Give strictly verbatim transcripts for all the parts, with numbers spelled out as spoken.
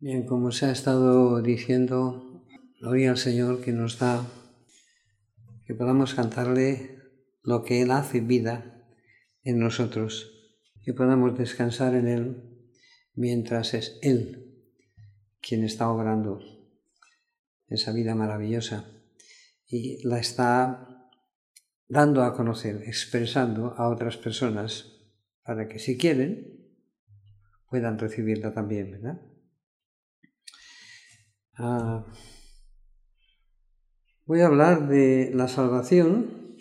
Bien, como se ha estado diciendo, gloria al Señor que nos da, que podamos cantarle lo que Él hace vida en nosotros, que podamos descansar en Él mientras es Él quien está obrando esa vida maravillosa y la está dando a conocer, expresando a otras personas para que si quieren puedan recibirla también, ¿verdad? Ah, voy a hablar de la salvación,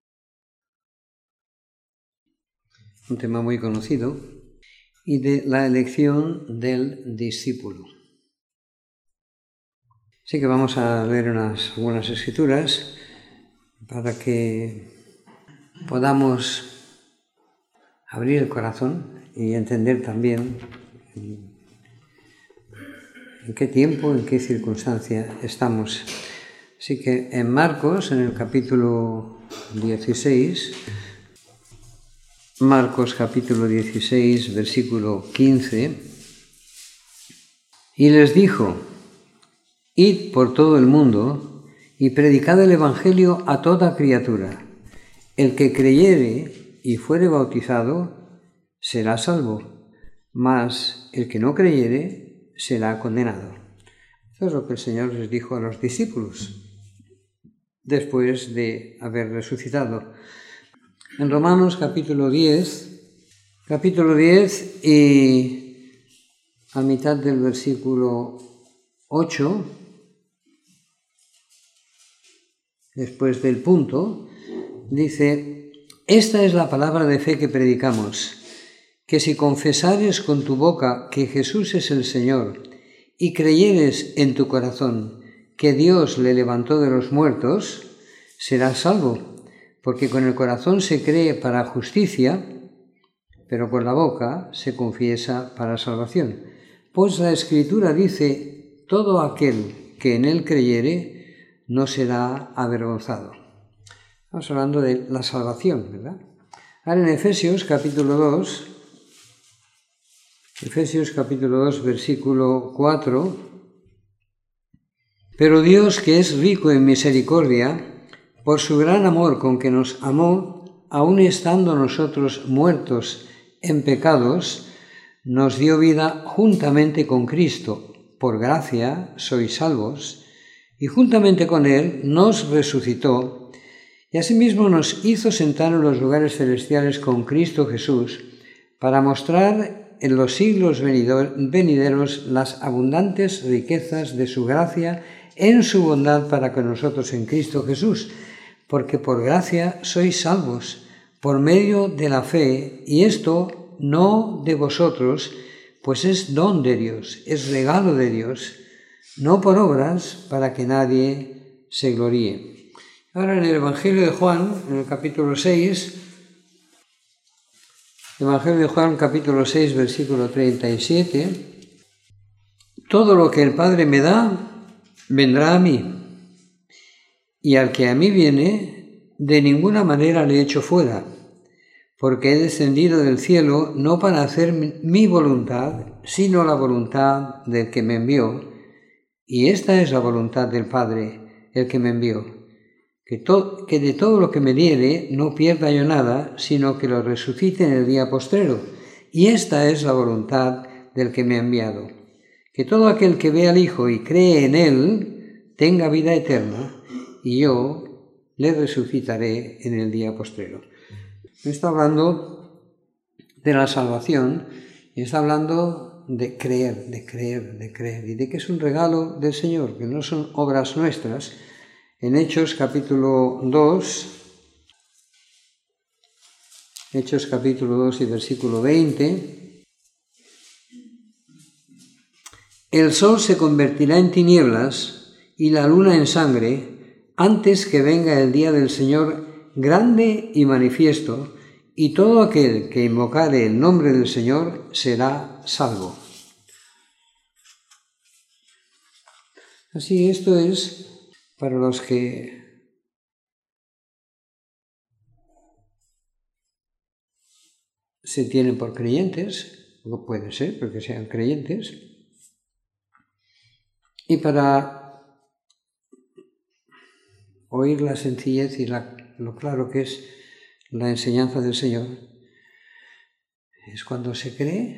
un tema muy conocido, y de la elección del discípulo. Así que vamos a leer unas algunas escrituras para que podamos abrir el corazón y entender también en qué tiempo, en qué circunstancia estamos. Así que en Marcos, en el capítulo dieciséis, Marcos capítulo dieciséis, versículo quince, y les dijo: id por todo el mundo y predicad el Evangelio a toda criatura. El que creyere y fuere bautizado será salvo, mas el que no creyere será condenado. Eso es lo que el Señor les dijo a los discípulos después de haber resucitado. En Romanos capítulo diez, capítulo diez y a mitad del versículo ocho, después del punto, dice: esta es la palabra de fe que predicamos, que si confesares con tu boca que Jesús es el Señor y creyeres en tu corazón que Dios le levantó de los muertos, serás salvo, porque con el corazón se cree para justicia, pero con la boca se confiesa para salvación. Pues la Escritura dice: todo aquel que en él creyere no será avergonzado. Estamos hablando de la salvación, ¿verdad? Ahora en Efesios capítulo dos, Efesios capítulo dos, versículo cuatro, pero Dios, que es rico en misericordia, por su gran amor con que nos amó, aun estando nosotros muertos en pecados, nos dio vida juntamente con Cristo. Por gracia sois salvos, y juntamente con Él nos resucitó, y asimismo nos hizo sentar en los lugares celestiales con Cristo Jesús, para mostrar en los siglos venideros las abundantes riquezas de su gracia en su bondad para con nosotros en Cristo Jesús, porque por gracia sois salvos, por medio de la fe, y esto no de vosotros, pues es don de Dios, es regalo de Dios, no por obras, para que nadie se gloríe. Ahora en el Evangelio de Juan, en el capítulo seis, Evangelio de Juan, capítulo seis, versículo treinta y siete, todo lo que el Padre me da, vendrá a mí, y al que a mí viene, de ninguna manera le echo fuera, porque he descendido del cielo no para hacer mi voluntad, sino la voluntad del que me envió, y esta es la voluntad del Padre, el que me envió, que, to- que de todo lo que me diere no pierda yo nada, sino que lo resucite en el día postrero, y esta es la voluntad del que me ha enviado, que todo aquel que ve al Hijo y cree en Él tenga vida eterna, y yo le resucitaré en el día postrero. Está hablando de la salvación y está hablando de creer, de creer, de creer, y de que es un regalo del Señor, que no son obras nuestras. En Hechos capítulo dos, Hechos capítulo dos y versículo veinte, el sol se convertirá en tinieblas y la luna en sangre antes que venga el día del Señor grande y manifiesto, y todo aquel que invocare el nombre del Señor será salvo. Así, esto es para los que se tienen por creyentes, o puede ser porque sean creyentes, Y para oír la sencillez y la, lo claro que es la enseñanza del Señor, es cuando se cree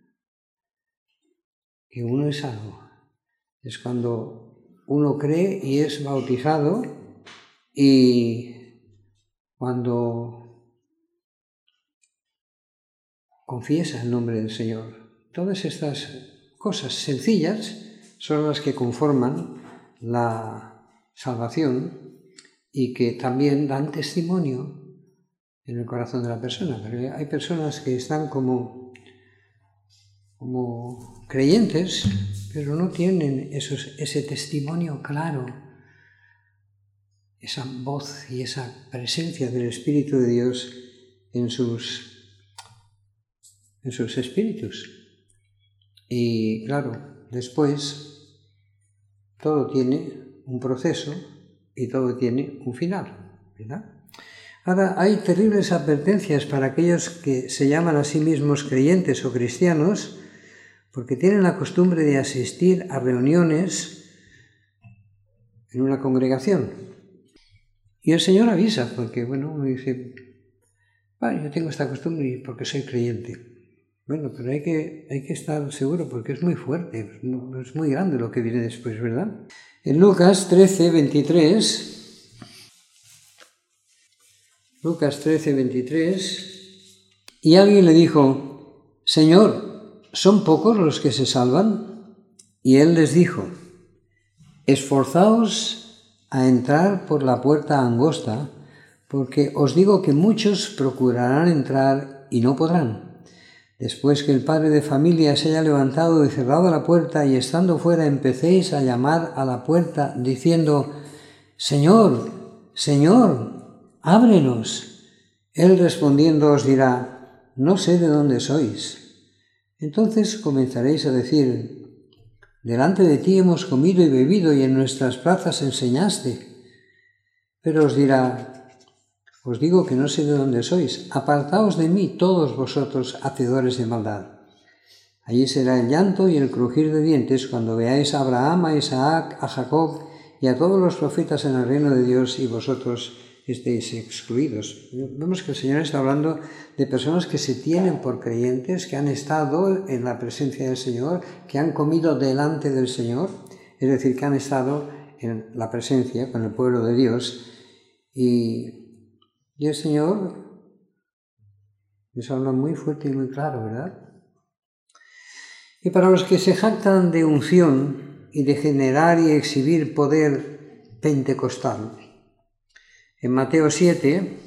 que uno es salvo. Es cuando uno cree y es bautizado, y cuando confiesa el nombre del Señor. Todas estas cosas sencillas son las que conforman la salvación y que también dan testimonio en el corazón de la persona. Pero hay personas que están como, como creyentes, pero no tienen esos, ese testimonio claro, esa voz y esa presencia del Espíritu de Dios en sus, en sus espíritus. Y claro, después todo tiene un proceso y todo tiene un final, ¿verdad? Ahora, hay terribles advertencias para aquellos que se llaman a sí mismos creyentes o cristianos, porque tienen la costumbre de asistir a reuniones en una congregación. Y el Señor avisa, porque, bueno, uno dice, bueno, yo tengo esta costumbre porque soy creyente. Bueno, pero hay que, hay que estar seguro porque es muy fuerte, es muy, es muy grande lo que viene después, ¿verdad? En Lucas trece, veintitrés, Lucas trece, veintitrés, y alguien le dijo, Señor, ¿son pocos los que se salvan? Y él les dijo, esforzaos a entrar por la puerta angosta, porque os digo que muchos procurarán entrar y no podrán. Después que el padre de familia se haya levantado y cerrado la puerta, y estando fuera empecéis a llamar a la puerta, diciendo, Señor, Señor, ábrenos. Él respondiendo os dirá, no sé de dónde sois. Entonces comenzaréis a decir, delante de ti hemos comido y bebido, y en nuestras plazas enseñaste. Pero os dirá, os digo que no sé de dónde sois, apartaos de mí todos vosotros hacedores de maldad. Allí será el llanto y el crujir de dientes cuando veáis a Abraham, a Isaac, a Jacob y a todos los profetas en el reino de Dios y vosotros estéis excluidos. Vemos que el Señor está hablando de personas que se tienen por creyentes, que han estado en la presencia del Señor, que han comido delante del Señor, es decir, que han estado en la presencia con el pueblo de Dios, y Y el Señor les habla muy fuerte y muy claro, ¿verdad? Y para los que se jactan de unción y de generar y exhibir poder pentecostal, en Mateo siete,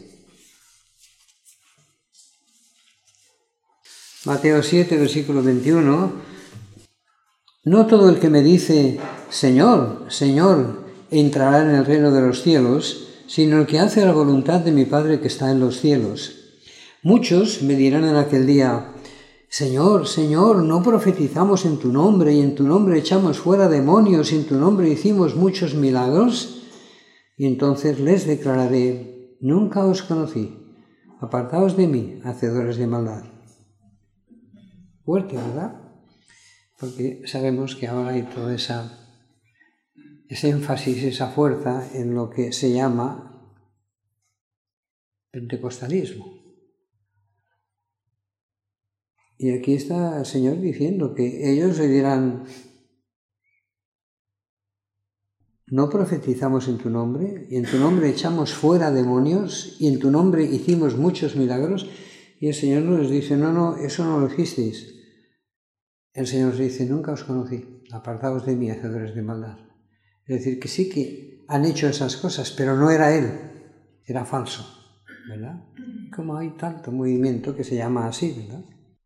Mateo siete, versículo veintiuno, no todo el que me dice, Señor, Señor, entrará en el reino de los cielos, sino el que hace la voluntad de mi Padre que está en los cielos. Muchos me dirán en aquel día, Señor, Señor, ¿no profetizamos en tu nombre, y en tu nombre echamos fuera demonios, y en tu nombre hicimos muchos milagros? Y entonces les declararé, nunca os conocí, apartaos de mí, hacedores de maldad. Fuerte, ¿verdad? Porque sabemos que ahora hay toda esa ese énfasis, esa fuerza en lo que se llama pentecostalismo. Y aquí está el Señor diciendo que ellos le dirán, ¿no profetizamos en tu nombre? Y en tu nombre echamos fuera demonios, y en tu nombre hicimos muchos milagros. Y el Señor nos dice, no, no, eso no lo hicisteis. El Señor nos dice, nunca os conocí, apartaos de mí, hacedores de maldad. Es decir, que sí que han hecho esas cosas, pero no era Él, era falso, ¿verdad? Como hay tanto movimiento que se llama así, ¿verdad?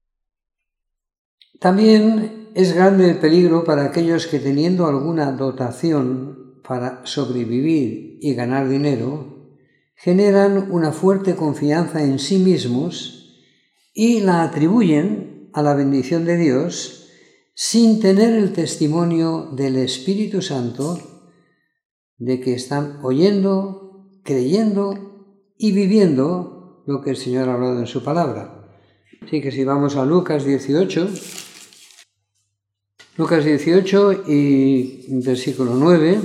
También es grande el peligro para aquellos que, teniendo alguna dotación para sobrevivir y ganar dinero, generan una fuerte confianza en sí mismos y la atribuyen a la bendición de Dios sin tener el testimonio del Espíritu Santo de que están oyendo, creyendo y viviendo lo que el Señor ha hablado en su palabra. Así que si vamos a Lucas dieciocho, Lucas dieciocho y versículo nueve.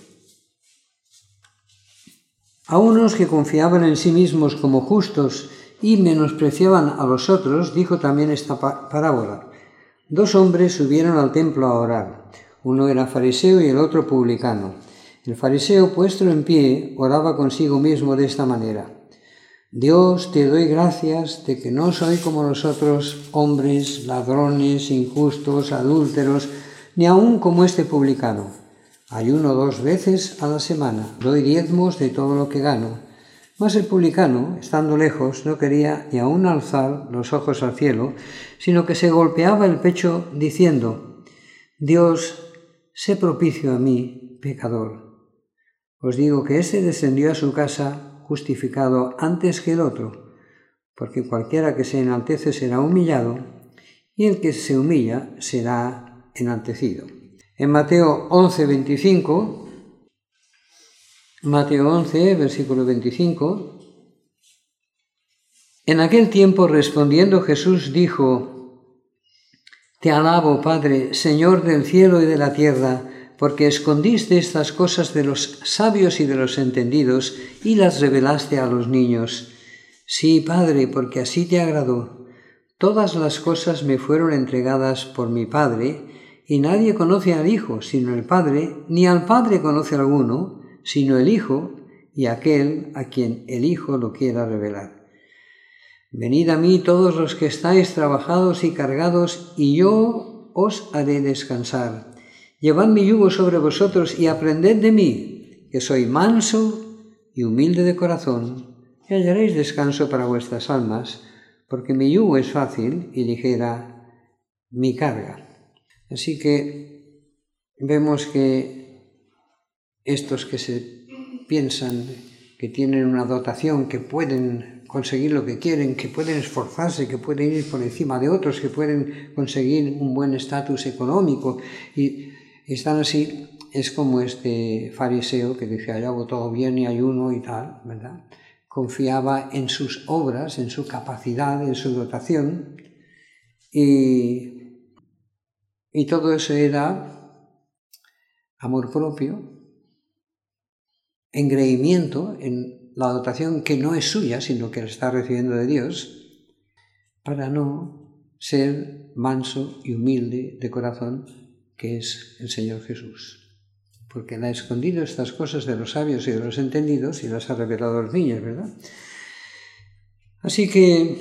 A unos que confiaban en sí mismos como justos y menospreciaban a los otros, dijo también esta parábola. Dos hombres subieron al templo a orar. Uno era fariseo y el otro publicano. El fariseo, puesto en pie, oraba consigo mismo de esta manera. Dios, te doy gracias de que no soy como los otros hombres, ladrones, injustos, adúlteros, ni aun como este publicano. Ayuno dos veces a la semana, doy diezmos de todo lo que gano. Mas el publicano, estando lejos, no quería ni aun alzar los ojos al cielo, sino que se golpeaba el pecho diciendo, Dios, sé propicio a mí, pecador. Os digo que éste descendió a su casa justificado antes que el otro, porque cualquiera que se enaltece será humillado, y el que se humilla será enaltecido. En Mateo once, veinticinco, Mateo once, versículo veinticinco, en aquel tiempo respondiendo Jesús dijo, Te alabo, Padre, Señor del cielo y de la tierra, porque escondiste estas cosas de los sabios y de los entendidos y las revelaste a los niños. Sí, Padre, porque así te agradó. Todas las cosas me fueron entregadas por mi Padre, y nadie conoce al Hijo sino el Padre, ni al Padre conoce alguno, sino el Hijo y aquel a quien el Hijo lo quiera revelar. Venid a mí todos los que estáis trabajados y cargados, y yo os haré descansar. Llevad mi yugo sobre vosotros y aprended de mí, que soy manso y humilde de corazón, y hallaréis descanso para vuestras almas, porque mi yugo es fácil y ligera mi carga. Así que vemos que estos que se piensan que tienen una dotación, que pueden conseguir lo que quieren, que pueden esforzarse, que pueden ir por encima de otros, que pueden conseguir un buen estatus económico y están así, es como este fariseo que decía, yo hago todo bien y ayuno y tal, ¿verdad? Confiaba en sus obras, en su capacidad, en su dotación, y, y todo eso era amor propio, engreimiento en la dotación que no es suya, sino que la está recibiendo de Dios, para no ser manso y humilde de corazón, que es el Señor Jesús. Porque Él ha escondido estas cosas de los sabios y de los entendidos y las ha revelado a los niños, ¿verdad? Así que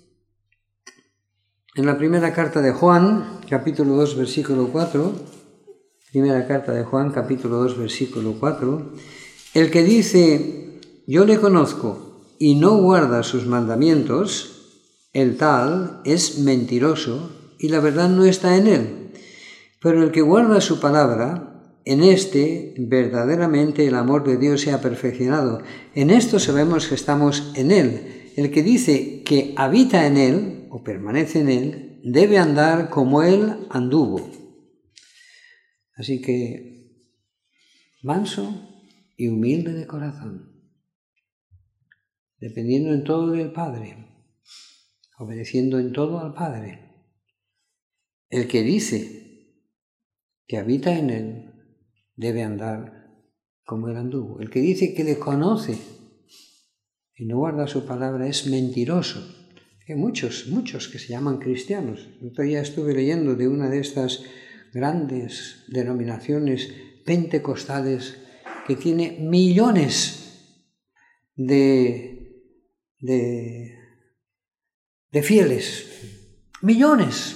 en la primera carta de Juan, capítulo dos, versículo cuatro, primera carta de Juan, capítulo dos, versículo cuatro, el que dice, yo le conozco y no guarda sus mandamientos, el tal es mentiroso y la verdad no está en él. Pero el que guarda su palabra, en éste verdaderamente el amor de Dios se ha perfeccionado. En esto sabemos que estamos en Él. El que dice que habita en Él, o permanece en Él, debe andar como Él anduvo. Así que, manso y humilde de corazón, dependiendo en todo del Padre, obedeciendo en todo al Padre. El que dice que habita en Él, debe andar como Él anduvo. El que dice que le conoce y no guarda su palabra es mentiroso. Hay muchos, muchos que se llaman cristianos. El otro día estuve leyendo de una de estas grandes denominaciones pentecostales que tiene millones de, de, de fieles. Millones.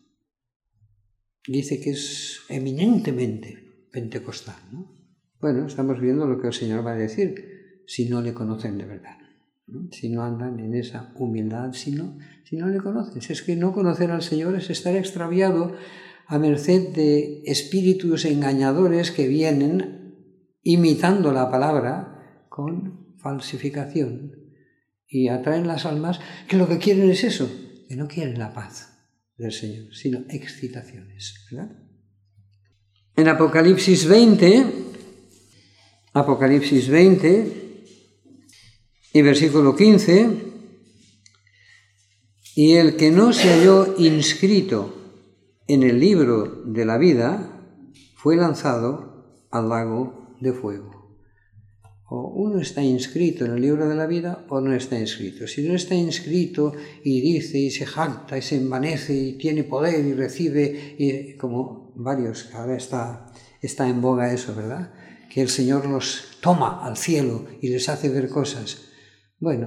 Dice que es eminentemente pentecostal, ¿no? Bueno, estamos viendo lo que el Señor va a decir si no le conocen de verdad, ¿no? Si no andan en esa humildad, si no, si no le conocen. Si es que no conocer al Señor es estar extraviado a merced de espíritus engañadores que vienen imitando la palabra con falsificación y atraen las almas que lo que quieren es eso, que no quieren la paz del Señor, sino excitaciones, ¿verdad? En Apocalipsis veinte, Apocalipsis veinte y versículo quince, y el que no se halló inscrito en el libro de la vida, fue lanzado al lago de fuego. O uno está inscrito en el libro de la vida o no está inscrito. Si no está inscrito y dice y se jacta y se envanece y tiene poder y recibe, y como varios, ahora está, está en boga eso, ¿verdad? Que el Señor los toma al cielo y les hace ver cosas. Bueno,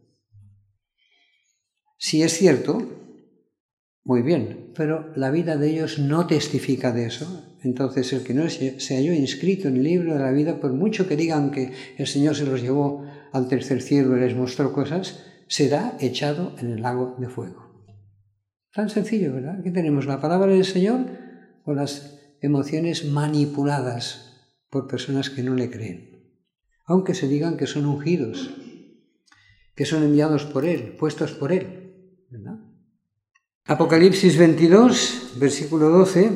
si es cierto, muy bien, pero la vida de ellos no testifica de eso. Entonces, el que no se halló inscrito en el libro de la vida, por mucho que digan que el Señor se los llevó al tercer cielo y les mostró cosas, será echado en el lago de fuego. Tan sencillo, ¿verdad? Aquí tenemos la palabra del Señor o las emociones manipuladas por personas que no le creen. Aunque se digan que son ungidos, que son enviados por Él, puestos por Él, ¿verdad? Apocalipsis veintidós, versículo doce.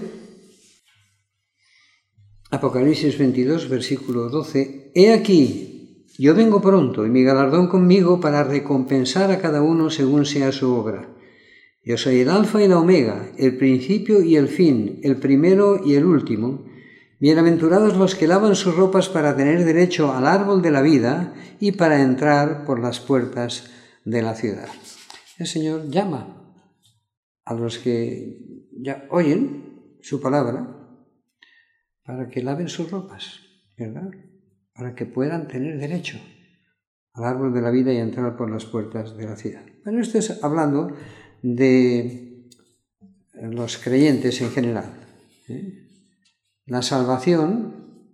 Apocalipsis veintidós, versículo doce. He aquí, yo vengo pronto, y mi galardón conmigo para recompensar a cada uno según sea su obra. Yo soy el Alfa y la Omega, el principio y el fin, el primero y el último. Bienaventurados los que lavan sus ropas para tener derecho al árbol de la vida y para entrar por las puertas de la ciudad. El Señor llama a los que ya oyen su palabra para que laven sus ropas, ¿verdad? Para que puedan tener derecho al árbol de la vida y entrar por las puertas de la ciudad. Bueno, esto es hablando de los creyentes en general, ¿eh? La salvación,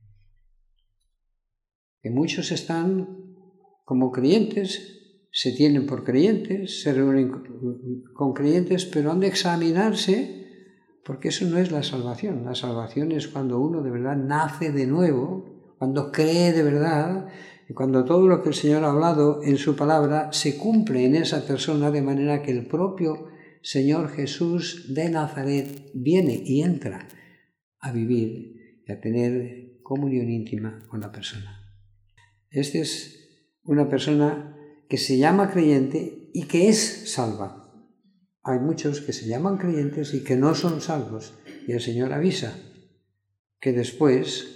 que muchos están como creyentes, se tienen por creyentes, se reúnen con creyentes, pero han de examinarse, porque eso no es la salvación. La salvación es cuando uno de verdad nace de nuevo, cuando cree de verdad, y cuando todo lo que el Señor ha hablado en su palabra se cumple en esa persona, de manera que el propio Señor Jesús de Nazaret viene y entra a vivir y a tener comunión íntima con la persona. Esta es una persona que se llama creyente y que es salva. Hay muchos que se llaman creyentes y que no son salvos. Y el Señor avisa que después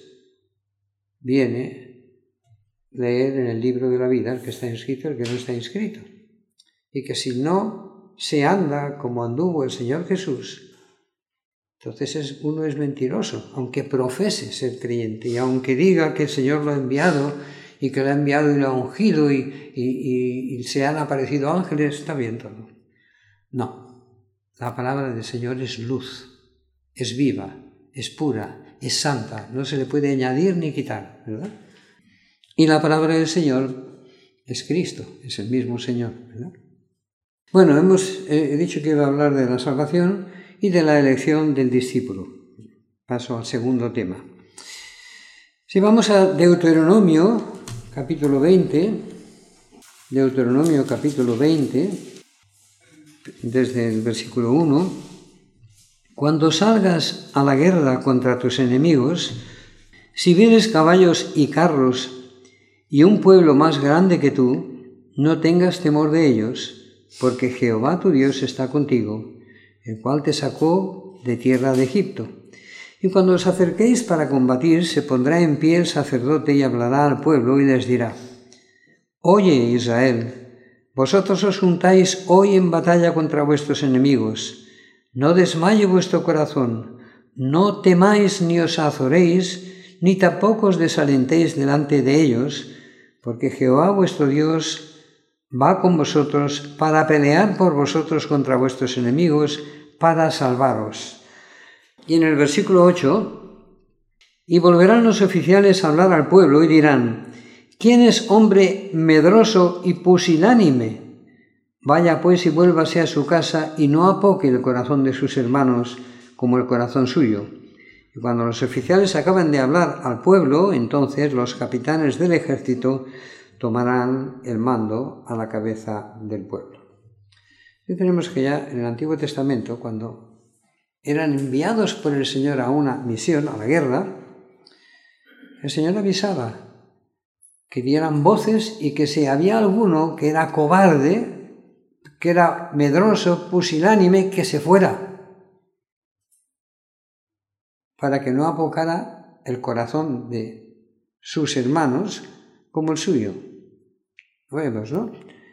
viene leer en el libro de la vida el que está inscrito y el que no está inscrito. Y que si no se anda como anduvo el Señor Jesús, entonces es, uno es mentiroso, aunque profese ser creyente y aunque diga que el Señor lo ha enviado y que lo ha enviado y lo ha ungido y, y, y, y se han aparecido ángeles, está bien todo. No, la palabra del Señor es luz, es viva, es pura, es santa, no se le puede añadir ni quitar, ¿verdad? Y la palabra del Señor es Cristo, es el mismo Señor, ¿verdad? Bueno, hemos eh, dicho que iba a hablar de la salvación y de la elección del discípulo. Paso al segundo tema. Si vamos a Deuteronomio, capítulo veinte, Deuteronomio capítulo veinte, desde el versículo uno, cuando salgas a la guerra contra tus enemigos, si vieres caballos y carros y un pueblo más grande que tú, no tengas temor de ellos, porque Jehová tu Dios está contigo, el cual te sacó de tierra de Egipto. Y cuando os acerquéis para combatir, se pondrá en pie el sacerdote y hablará al pueblo y les dirá: Oye, Israel, vosotros os juntáis hoy en batalla contra vuestros enemigos. No desmaye vuestro corazón, no temáis ni os azoréis, ni tampoco os desalentéis delante de ellos, porque Jehová vuestro Dios va con vosotros para pelear por vosotros contra vuestros enemigos, para salvaros. Y en el versículo ocho, y volverán los oficiales a hablar al pueblo y dirán: ¿quién es hombre medroso y pusilánime? Vaya pues y vuélvase a su casa y no apoque el corazón de sus hermanos como el corazón suyo. Y cuando los oficiales acaban de hablar al pueblo, entonces los capitanes del ejército tomarán el mando a la cabeza del pueblo. Y tenemos que ya en el Antiguo Testamento, cuando eran enviados por el Señor a una misión, a la guerra, el Señor avisaba que dieran voces y que si había alguno que era cobarde, que era medroso, pusilánime, que se fuera. para que no abocara el corazón de sus hermanos como el suyo. Vemos, ¿no?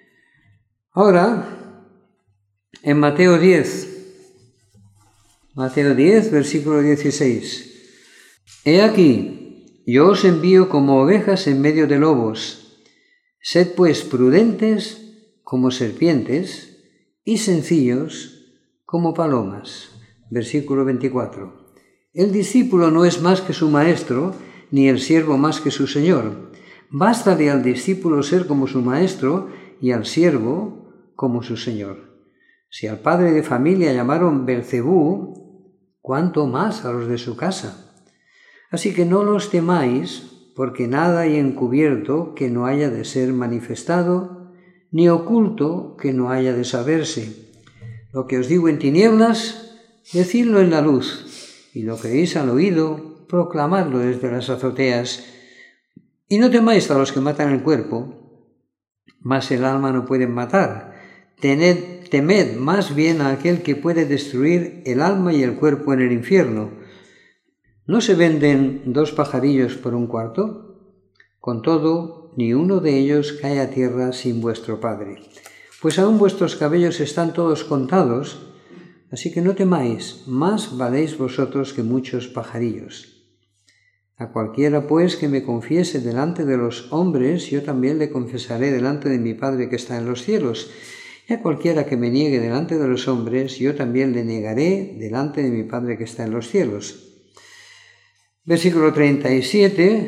Ahora, en Mateo diez, Mateo diez, versículo dieciséis. He aquí, yo os envío como ovejas en medio de lobos. Sed pues prudentes como serpientes y sencillos como palomas. Versículo veinticuatro. El discípulo no es más que su maestro, ni el siervo más que su señor. Bástale al discípulo ser como su maestro y al siervo como su señor. Si al padre de familia llamaron Belcebú, cuánto más a los de su casa. Así que no los temáis, porque nada hay encubierto que no haya de ser manifestado, ni oculto que no haya de saberse. Lo que os digo en tinieblas, decidlo en la luz, y lo que oís al oído, proclamadlo desde las azoteas. Y no temáis a los que matan el cuerpo, mas el alma no pueden matar. Tened, temed más bien a aquel que puede destruir el alma y el cuerpo en el infierno. ¿No se venden dos pajarillos por un cuarto? Con todo, ni uno de ellos cae a tierra sin vuestro Padre. Pues aún vuestros cabellos están todos contados, así que no temáis, más valéis vosotros que muchos pajarillos. A cualquiera, pues, que me confiese delante de los hombres, yo también le confesaré delante de mi Padre que está en los cielos. Y a cualquiera que me niegue delante de los hombres, yo también le negaré delante de mi Padre que está en los cielos. Versículo treinta y siete.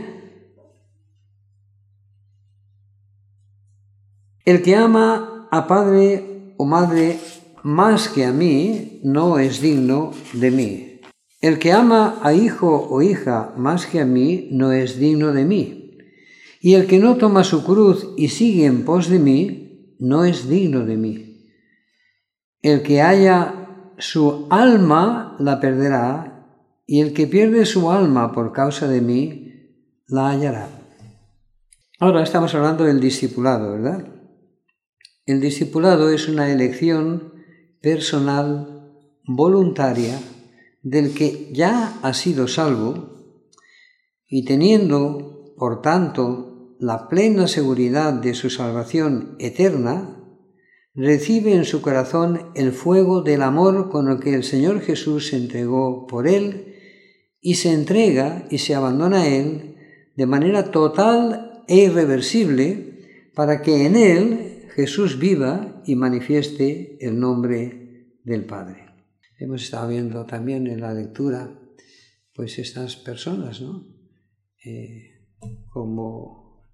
El que ama a padre o madre más que a mí, no es digno de mí. El que ama a hijo o hija más que a mí, no es digno de mí. Y el que no toma su cruz y sigue en pos de mí, no es digno de mí. El que haya su alma, la perderá, y el que pierde su alma por causa de mí, la hallará. Ahora estamos hablando del discipulado, ¿verdad? El discipulado es una elección personal, voluntaria, del que ya ha sido salvo y teniendo, por tanto, la plena seguridad de su salvación eterna, recibe en su corazón el fuego del amor con el que el Señor Jesús se entregó por él y se entrega y se abandona a Él de manera total e irreversible para que en Él Jesús viva y manifieste el nombre del Padre. Hemos estado viendo también en la lectura pues estas personas, ¿no? Eh, como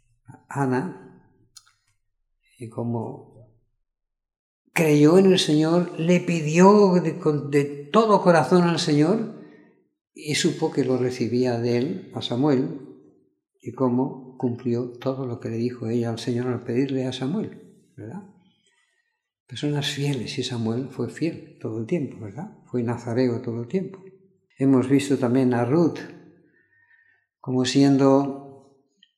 Ana, y como creyó en el Señor, le pidió de, de todo corazón al Señor, y supo que lo recibía de él, a Samuel, y cómo cumplió todo lo que le dijo ella al Señor al pedirle a Samuel, ¿verdad? Personas fieles, y Samuel fue fiel todo el tiempo, ¿verdad? Fue nazareo todo el tiempo. Hemos visto también a Ruth como siendo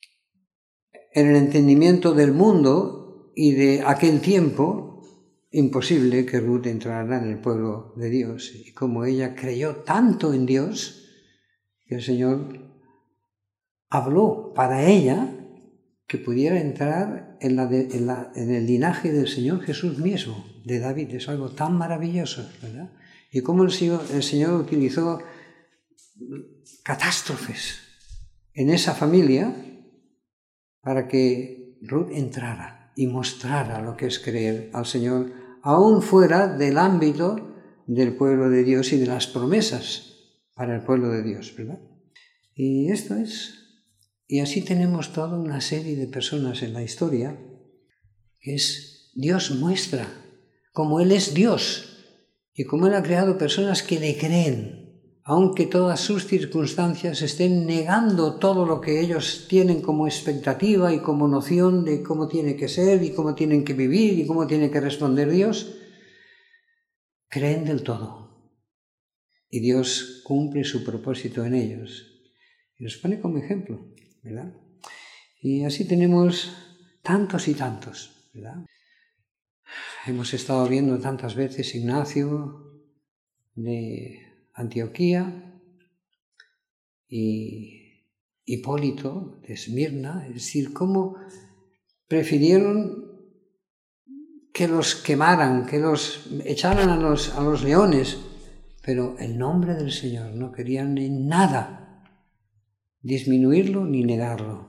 en el entendimiento del mundo y de aquel tiempo imposible que Ruth entrara en el pueblo de Dios, y como ella creyó tanto en Dios que el Señor habló para ella que pudiera entrar en, la de, en, la, en el linaje del Señor Jesús mismo, de David. Es algo tan maravilloso, ¿verdad? Y cómo el Señor, el Señor utilizó catástrofes en esa familia para que Ruth entrara y mostrara lo que es creer al Señor, aún fuera del ámbito del pueblo de Dios y de las promesas para el pueblo de Dios, ¿verdad? Y esto es, y así tenemos toda una serie de personas en la historia que es, Dios muestra como Él es Dios y como Él ha creado personas que le creen, aunque todas sus circunstancias estén negando todo lo que ellos tienen como expectativa y como noción de cómo tiene que ser y cómo tienen que vivir y cómo tiene que responder Dios, creen del todo. Y Dios cumple su propósito en ellos. Y los pone como ejemplo, ¿verdad? Y así tenemos tantos y tantos, ¿verdad? Hemos estado viendo tantas veces Ignacio de Antioquía, y Hipólito de Esmirna, es decir, cómo prefirieron que los quemaran, que los echaran a los, a los leones, pero el nombre del Señor no querían en nada disminuirlo ni negarlo.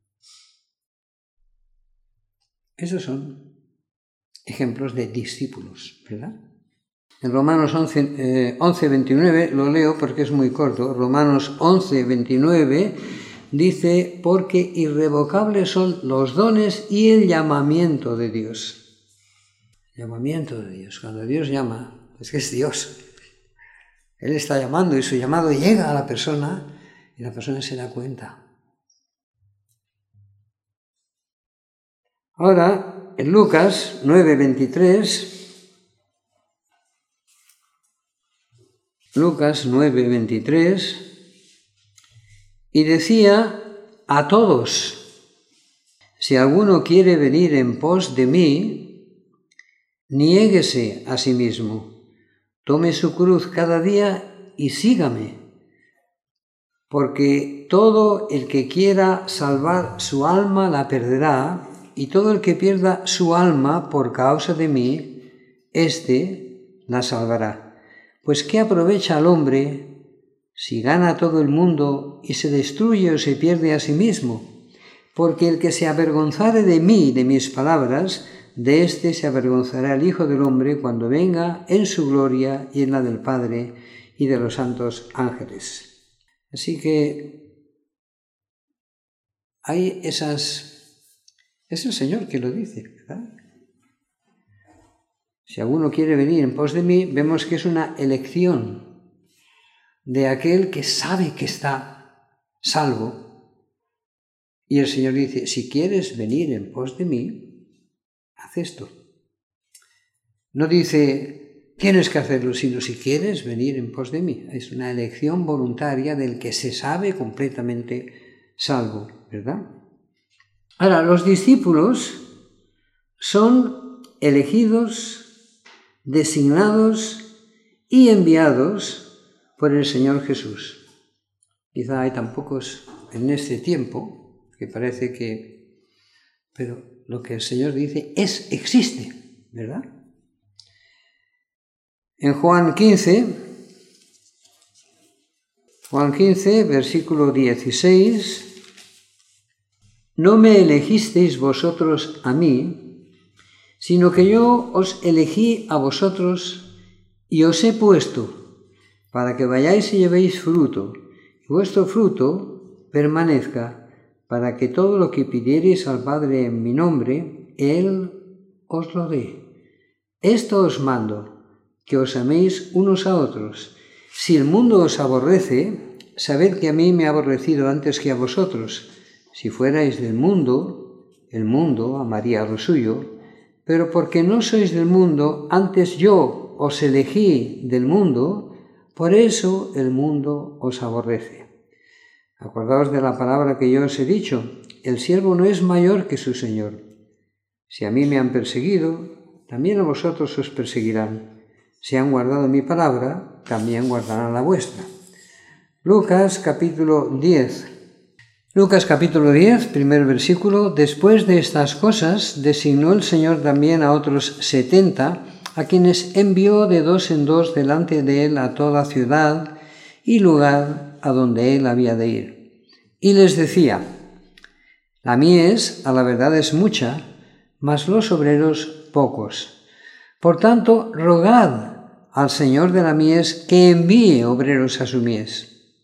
Esos son ejemplos de discípulos, ¿verdad? En Romanos once, eh, once veintinueve, lo leo porque es muy corto, Romanos once veintinueve dice, porque irrevocables son los dones y el llamamiento de Dios. Llamamiento de Dios, cuando Dios llama, es que es Dios. Él está llamando y su llamado llega a la persona y la persona se da cuenta. Ahora, en Lucas nueve veintitrés, Lucas nueve veintitrés, y decía a todos, si alguno quiere venir en pos de mí, niéguese a sí mismo, tome su cruz cada día y sígame, porque todo el que quiera salvar su alma la perderá, y todo el que pierda su alma por causa de mí, éste la salvará. Pues ¿qué aprovecha al hombre si gana todo el mundo y se destruye o se pierde a sí mismo? Porque el que se avergonzare de mí y de mis palabras, de éste se avergonzará el Hijo del Hombre cuando venga en su gloria y en la del Padre y de los santos ángeles. Así que hay esas... Es el Señor que lo dice, ¿verdad? Si alguno quiere venir en pos de mí, vemos que es una elección de aquel que sabe que está salvo. Y el Señor dice, si quieres venir en pos de mí, haz esto. No dice, tienes que hacerlo, sino si quieres venir en pos de mí. Es una elección voluntaria del que se sabe completamente salvo, ¿verdad? Ahora, los discípulos son elegidos, designados y enviados por el Señor Jesús. Quizá hay tan pocos en este tiempo que parece que... Pero lo que el Señor dice es, existe, ¿verdad? En Juan quince, Juan quince, versículo dieciséis... No me elegisteis vosotros a mí, sino que yo os elegí a vosotros y os he puesto para que vayáis y llevéis fruto, y vuestro fruto permanezca, para que todo lo que pidiereis al Padre en mi nombre, Él os lo dé. Esto os mando, que os améis unos a otros. Si el mundo os aborrece, sabed que a mí me ha aborrecido antes que a vosotros. Si fuerais del mundo, el mundo amaría lo suyo, pero porque no sois del mundo, antes yo os elegí del mundo, por eso el mundo os aborrece. Acordaos de la palabra que yo os he dicho, el siervo no es mayor que su Señor. Si a mí me han perseguido, también a vosotros os perseguirán. Si han guardado mi palabra, también guardarán la vuestra. Lucas capítulo diez. Lucas capítulo diez, primer versículo. Después de estas cosas, designó el Señor también a otros setenta, a quienes envió de dos en dos delante de él a toda ciudad y lugar a donde él había de ir. Y les decía, la mies a la verdad es mucha, mas los obreros pocos. Por tanto, rogad al Señor de la mies que envíe obreros a su mies.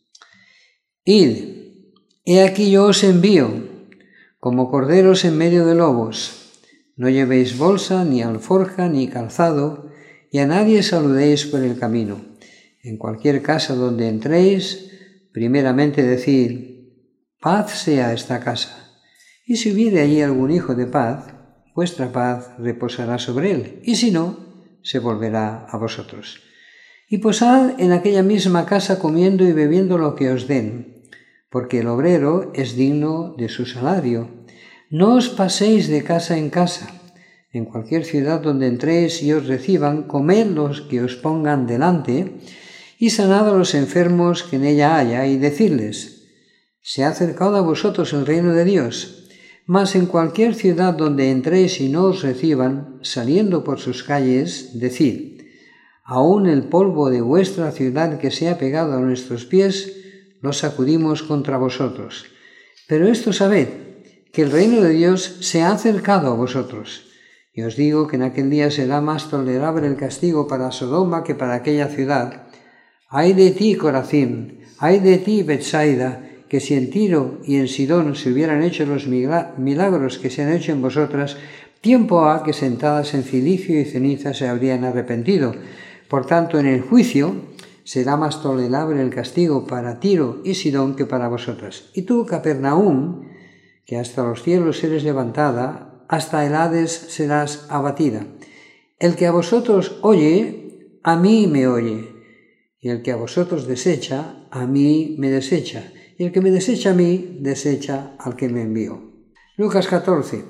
Id. He aquí yo os envío, como corderos en medio de lobos. No llevéis bolsa, ni alforja, ni calzado, y a nadie saludéis por el camino. En cualquier casa donde entréis, primeramente decid, paz sea esta casa. Y si hubiere allí algún hijo de paz, vuestra paz reposará sobre él, y si no, se volverá a vosotros. Y posad en aquella misma casa comiendo y bebiendo lo que os den, porque el obrero es digno de su salario. No os paséis de casa en casa. En cualquier ciudad donde entréis y os reciban, comed los que os pongan delante, y sanad a los enfermos que en ella haya, y decidles: se ha acercado a vosotros el reino de Dios. Mas en cualquier ciudad donde entréis y no os reciban, saliendo por sus calles, decid: aún el polvo de vuestra ciudad que se ha pegado a nuestros pies, lo sacudimos contra vosotros. Pero esto sabed, que el reino de Dios se ha acercado a vosotros. Y os digo que en aquel día será más tolerable el castigo para Sodoma que para aquella ciudad. Ay de ti, Corazín, ay de ti, Betsaida, que si en Tiro y en Sidón se hubieran hecho los milagros que se han hecho en vosotras, tiempo ha que sentadas en cilicio y ceniza se habrían arrepentido. Por tanto, en el juicio será más tolerable el castigo para Tiro y Sidón que para vosotras. Y tú, Capernaum, que hasta los cielos eres levantada, hasta el Hades serás abatida. El que a vosotros oye, a mí me oye, y el que a vosotros desecha, a mí me desecha, y el que me desecha a mí, desecha al que me envió. Lucas catorce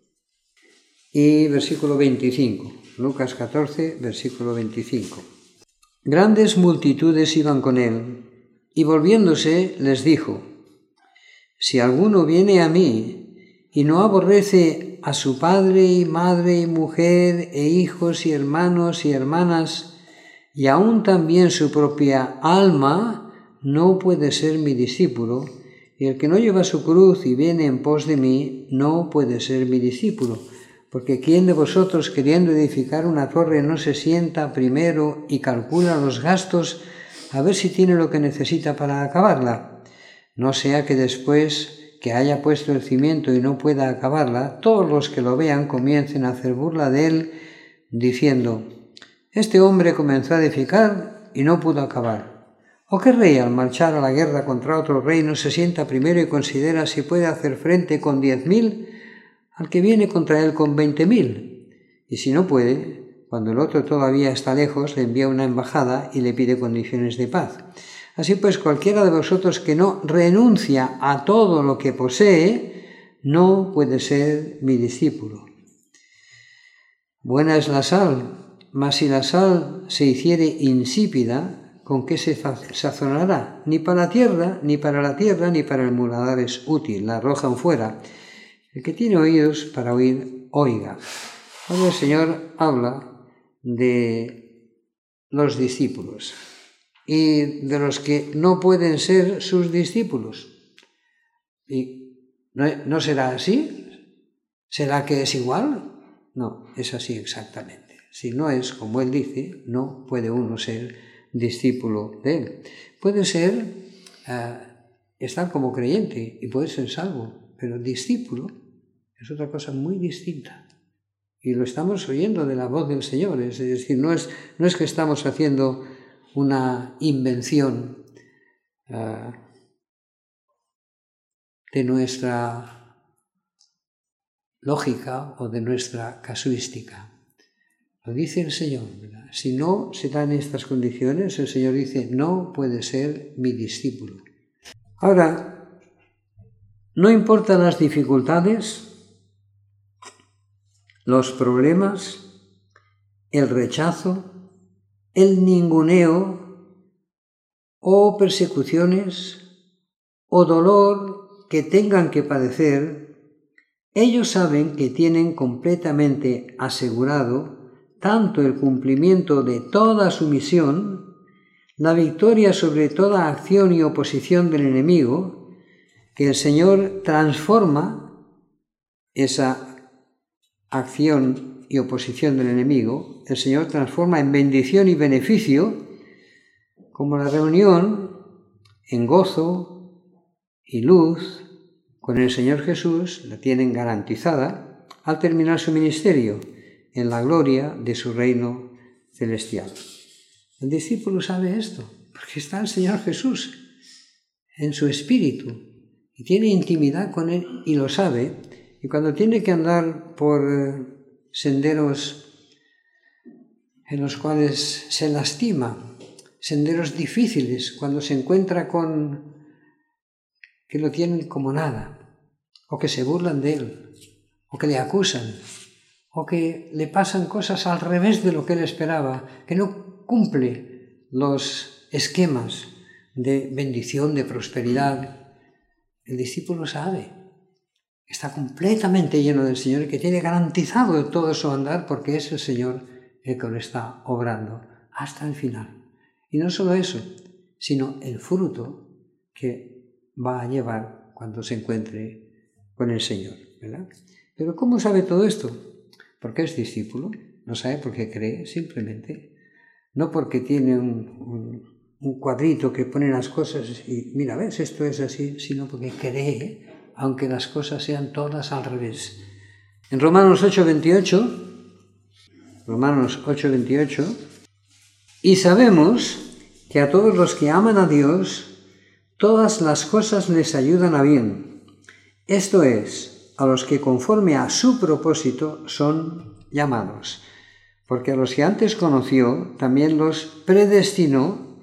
y versículo veinticinco. Lucas catorce, versículo veinticinco. Grandes multitudes iban con él, y volviéndose les dijo: si alguno viene a mí y no aborrece a su padre y madre y mujer e hijos y hermanos y hermanas, y aún también su propia alma, no puede ser mi discípulo, y el que no lleva su cruz y viene en pos de mí, no puede ser mi discípulo. Porque ¿quién de vosotros, queriendo edificar una torre, no se sienta primero y calcula los gastos a ver si tiene lo que necesita para acabarla? No sea que después que haya puesto el cimiento y no pueda acabarla, todos los que lo vean comiencen a hacer burla de él, diciendo: este hombre comenzó a edificar y no pudo acabar. ¿O qué rey, al marchar a la guerra contra otro reino, se sienta primero y considera si puede hacer frente con diez mil al que viene contra él con veinte mil? Y si no puede, cuando el otro todavía está lejos, le envía una embajada y le pide condiciones de paz. Así pues, cualquiera de vosotros que no renuncia a todo lo que posee, no puede ser mi discípulo. Buena es la sal, mas si la sal se hiciere insípida, ¿con qué se sazonará? Ni para la tierra, ni para la tierra, ni para el muladar es útil, la arrojan fuera. El que tiene oídos para oír, oiga. Ahora el Señor habla de los discípulos y de los que no pueden ser sus discípulos. ¿Y no, no será así? ¿Será que es igual? No, es así exactamente. Si no es como Él dice, no puede uno ser discípulo de Él. Puede ser uh, estar como creyente y puede ser salvo, pero discípulo es otra cosa muy distinta. Y lo estamos oyendo de la voz del Señor, es decir, no es, no es que estamos haciendo una invención uh, de nuestra lógica o de nuestra casuística. Lo dice el Señor, ¿verdad? Si no se dan estas condiciones, el Señor dice: no puede ser mi discípulo. Ahora, no importan las dificultades, los problemas, el rechazo, el ninguneo o persecuciones o dolor que tengan que padecer, ellos saben que tienen completamente asegurado tanto el cumplimiento de toda su misión, la victoria sobre toda acción y oposición del enemigo, que el Señor transforma esa acción y oposición del enemigo, el Señor transforma en bendición y beneficio, como la reunión en gozo y luz con el Señor Jesús, la tienen garantizada al terminar su ministerio, en la gloria de su reino celestial. El discípulo sabe esto, porque está el Señor Jesús en su espíritu y tiene intimidad con Él y lo sabe. Y cuando tiene que andar por senderos en los cuales se lastima, senderos difíciles, cuando se encuentra con que lo tienen como nada, o que se burlan de Él, o que le acusan, o que le pasan cosas al revés de lo que él esperaba, que no cumple los esquemas de bendición, de prosperidad. El discípulo sabe, está completamente lleno del Señor y que tiene garantizado todo su andar porque es el Señor el que lo está obrando hasta el final. Y no solo eso, sino el fruto que va a llevar cuando se encuentre con el Señor, ¿verdad? Pero ¿cómo sabe todo esto? Porque es discípulo, no sabe porque cree, simplemente. No porque tiene un, un, un cuadrito que pone las cosas y mira, ves, esto es así, sino porque cree, aunque las cosas sean todas al revés. En Romanos ocho veintiocho, Romanos ocho veintiocho, y sabemos que a todos los que aman a Dios, todas las cosas les ayudan a bien. Esto es, a los que conforme a su propósito son llamados. Porque a los que antes conoció, también los predestinó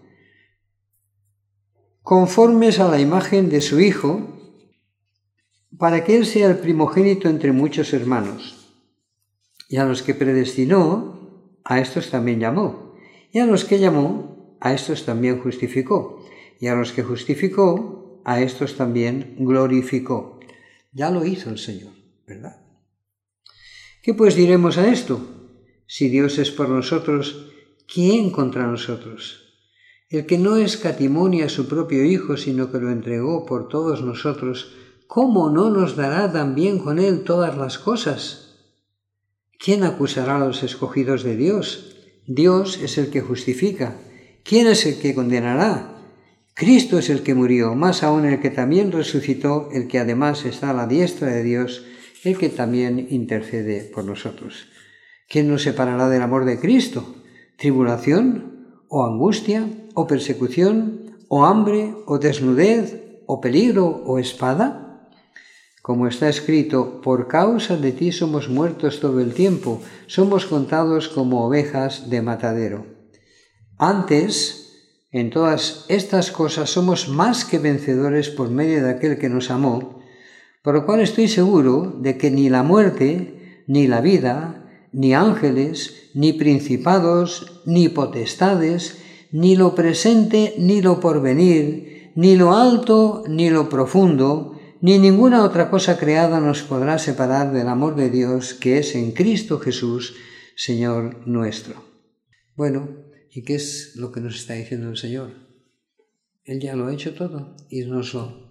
conformes a la imagen de su Hijo, para que Él sea el primogénito entre muchos hermanos. Y a los que predestinó, a estos también llamó. Y a los que llamó, a estos también justificó. Y a los que justificó, a estos también glorificó. Ya lo hizo el Señor, ¿verdad? ¿Qué pues diremos a esto? Si Dios es por nosotros, ¿quién contra nosotros? El que no escatimó ni a su propio Hijo, sino que lo entregó por todos nosotros, ¿cómo no nos dará también con Él todas las cosas? ¿Quién acusará a los escogidos de Dios? Dios es el que justifica. ¿Quién es el que condenará? Cristo es el que murió, más aún el que también resucitó, el que además está a la diestra de Dios, el que también intercede por nosotros. ¿Quién nos separará del amor de Cristo? ¿Tribulación? ¿O angustia? ¿O persecución? ¿O hambre? ¿O desnudez? ¿O peligro? ¿O espada? Como está escrito, por causa de ti somos muertos todo el tiempo, somos contados como ovejas de matadero. Antes, en todas estas cosas somos más que vencedores por medio de aquel que nos amó, por lo cual estoy seguro de que ni la muerte, ni la vida, ni ángeles, ni principados, ni potestades, ni lo presente, ni lo porvenir, ni lo alto, ni lo profundo, ni ninguna otra cosa creada nos podrá separar del amor de Dios que es en Cristo Jesús, Señor nuestro. Bueno, ¿y qué es lo que nos está diciendo el Señor? Él ya lo ha hecho todo y nos lo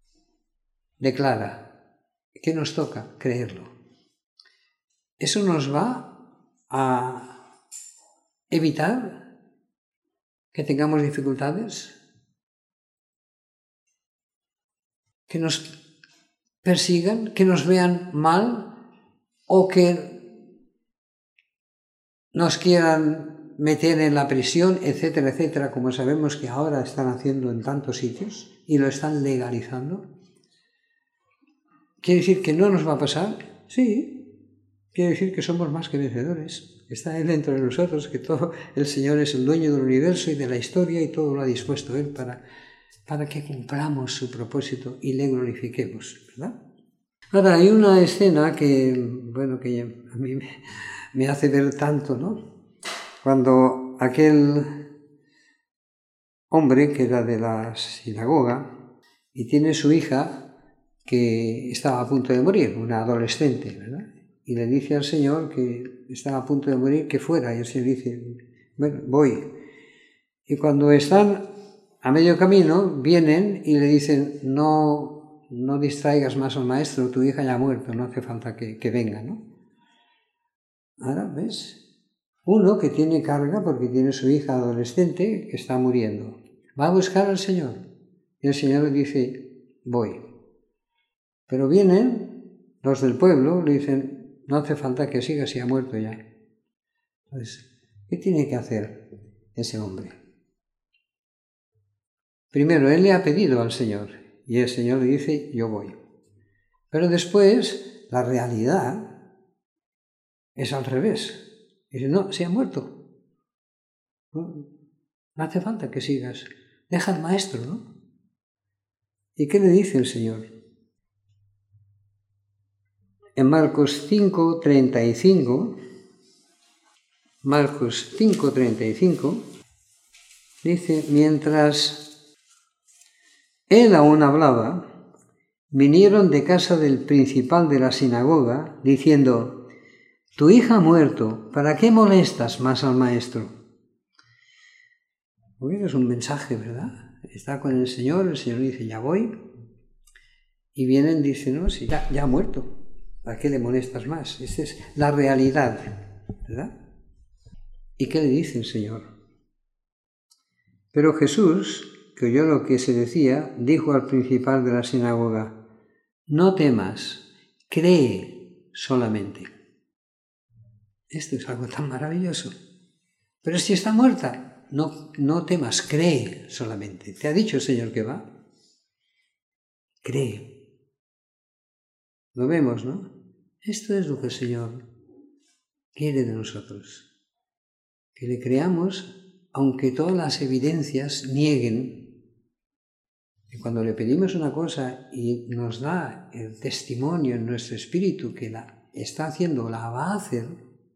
declara. ¿Qué nos toca? Creerlo. Eso nos va a evitar que tengamos dificultades, que nos persigan, que nos vean mal o que nos quieran meter en la prisión, etcétera, etcétera, como sabemos que ahora están haciendo en tantos sitios y lo están legalizando. ¿Quiere decir que no nos va a pasar? Sí. Quiere decir que somos más que vencedores. Está Él dentro de nosotros, que todo el Señor es el dueño del universo y de la historia y todo lo ha dispuesto Él para, para que cumplamos su propósito y le glorifiquemos, ¿verdad? Ahora, hay una escena que, bueno, que a mí me, me hace ver tanto, ¿no? Cuando aquel hombre que era de la sinagoga y tiene su hija que estaba a punto de morir, una adolescente, ¿verdad? Y le dice al Señor que estaba a punto de morir, que fuera, y el Señor dice, bueno, voy. Y cuando están a medio camino, vienen y le dicen, no, no distraigas más al maestro, tu hija ya ha muerto, no hace falta que, que venga, ¿no? Ahora, ¿ves? Uno que tiene carga porque tiene su hija adolescente que está muriendo, va a buscar al Señor. Y el Señor le dice, voy. Pero vienen los del pueblo, le dicen, no hace falta que siga si ha muerto ya. Entonces, ¿qué tiene que hacer ese hombre? Primero, él le ha pedido al Señor y el Señor le dice, yo voy. Pero después, la realidad es al revés. Dice, no, se ha muerto. No, no hace falta que sigas. Deja al maestro, ¿no? ¿Y qué le dice el Señor? En Marcos cinco, treinta y cinco, Marcos cinco, treinta y cinco, Dice, mientras él aún hablaba, vinieron de casa del principal de la sinagoga, diciendo, tu hija ha muerto, ¿para qué molestas más al maestro? Bueno, es un mensaje, ¿verdad? Está con el Señor, el Señor dice, ya voy, y vienen, dicen, no, si ya, ya ha muerto, ¿para qué le molestas más? Esta es la realidad, ¿verdad? ¿Y qué le dice el Señor? Pero Jesús, que oyó lo que se decía, dijo al principal de la sinagoga, no temas, cree solamente. Esto es algo tan maravilloso. Pero si está muerta, no, no temas, cree solamente. ¿Te ha dicho el Señor que va? Cree. Lo vemos, ¿no? Esto es lo que el Señor quiere de nosotros. Que le creamos, aunque todas las evidencias nieguen. Y cuando le pedimos una cosa y nos da el testimonio en nuestro espíritu que la está haciendo, la va a hacer,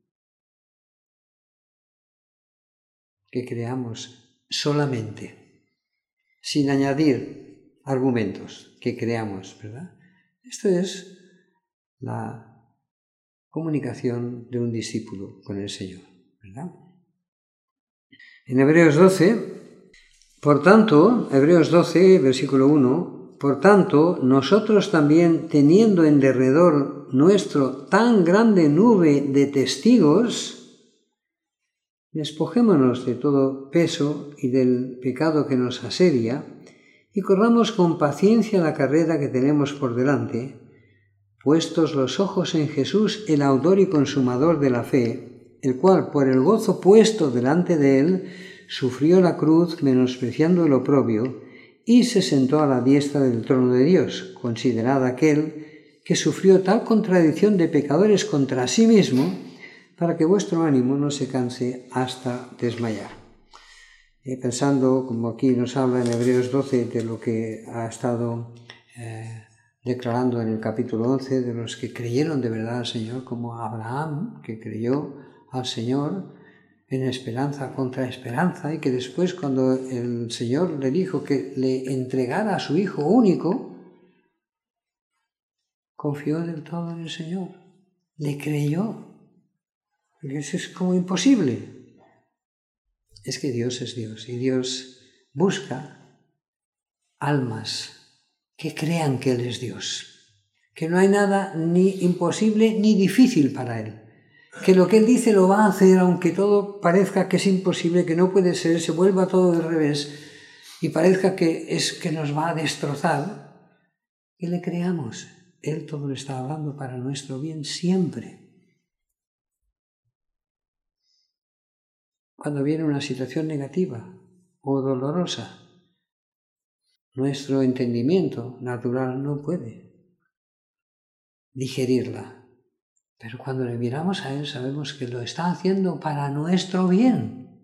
que creamos solamente, sin añadir argumentos, que creamos, ¿verdad? Esto es la comunicación de un discípulo con el Señor, ¿verdad? En Hebreos doce, por tanto, Hebreos doce, versículo uno, por tanto, nosotros también, teniendo en derredor nuestro tan grande nube de testigos, despojémonos de todo peso y del pecado que nos asedia, y corramos con paciencia la carrera que tenemos por delante, puestos los ojos en Jesús, el autor y consumador de la fe, el cual, por el gozo puesto delante de él, sufrió la cruz, menospreciando el oprobio, y se sentó a la diestra del trono de Dios. Considerad aquel que sufrió tal contradicción de pecadores contra sí mismo, para que vuestro ánimo no se canse hasta desmayar. Eh, pensando, como aquí nos habla en Hebreos doce, de lo que ha estado eh, declarando en el capítulo once, de los que creyeron de verdad al Señor, como Abraham, que creyó al Señor en esperanza contra esperanza, y que después, cuando el Señor le dijo que le entregara a su Hijo único, confió del todo en el Señor, le creyó. Porque eso es como imposible. Es que Dios es Dios, y Dios busca almas que crean que Él es Dios, que no hay nada ni imposible ni difícil para Él, que lo que Él dice lo va a hacer, aunque todo parezca que es imposible, que no puede ser, se vuelva todo del revés y parezca que es que nos va a destrozar, que le creamos. Él todo lo está hablando para nuestro bien siempre. Cuando viene una situación negativa o dolorosa, nuestro entendimiento natural no puede digerirla. Pero cuando le miramos a Él, sabemos que lo está haciendo para nuestro bien.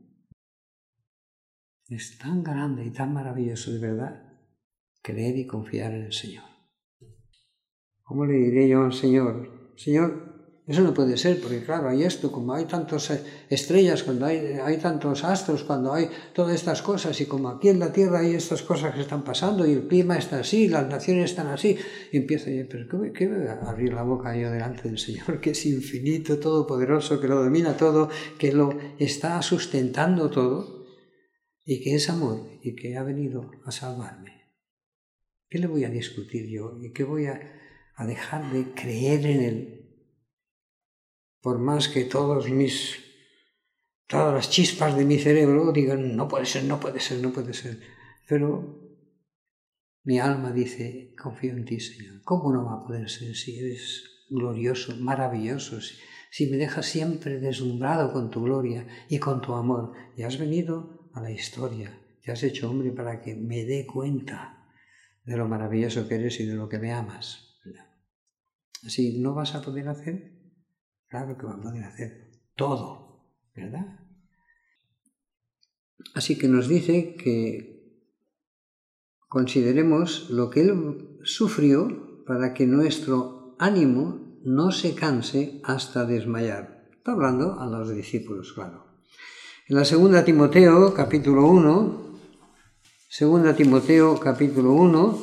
Es tan grande y tan maravilloso, de verdad, creer y confiar en el Señor. ¿Cómo le diré yo al Señor? Señor, eso no puede ser, porque claro, hay esto, como hay tantas estrellas, cuando hay, hay tantos astros, cuando hay todas estas cosas, y como aquí en la Tierra hay estas cosas que están pasando, y el clima está así, las naciones están así, y empiezo yo, pero ¿qué, qué voy a abrir la boca yo delante del Señor, que es infinito, todopoderoso, que lo domina todo, que lo está sustentando todo, y que es amor, y que ha venido a salvarme? ¿Qué le voy a discutir yo? ¿Y qué voy a, a dejar de creer en Él? Por más que todos mis, todas las chispas de mi cerebro digan, no puede ser, no puede ser, no puede ser. Pero mi alma dice, confío en ti, Señor. ¿Cómo no va a poder ser si eres glorioso, maravilloso, si, si me dejas siempre deslumbrado con tu gloria y con tu amor? Y has venido a la historia, te has hecho hombre para que me dé cuenta de lo maravilloso que eres y de lo que me amas. Así, ¿no vas a poder hacer? Claro que va a poder hacer todo, ¿verdad? Así que nos dice que consideremos lo que Él sufrió para que nuestro ánimo no se canse hasta desmayar. Está hablando a los discípulos, claro. En la segunda Timoteo, capítulo uno, segunda Timoteo, capítulo uno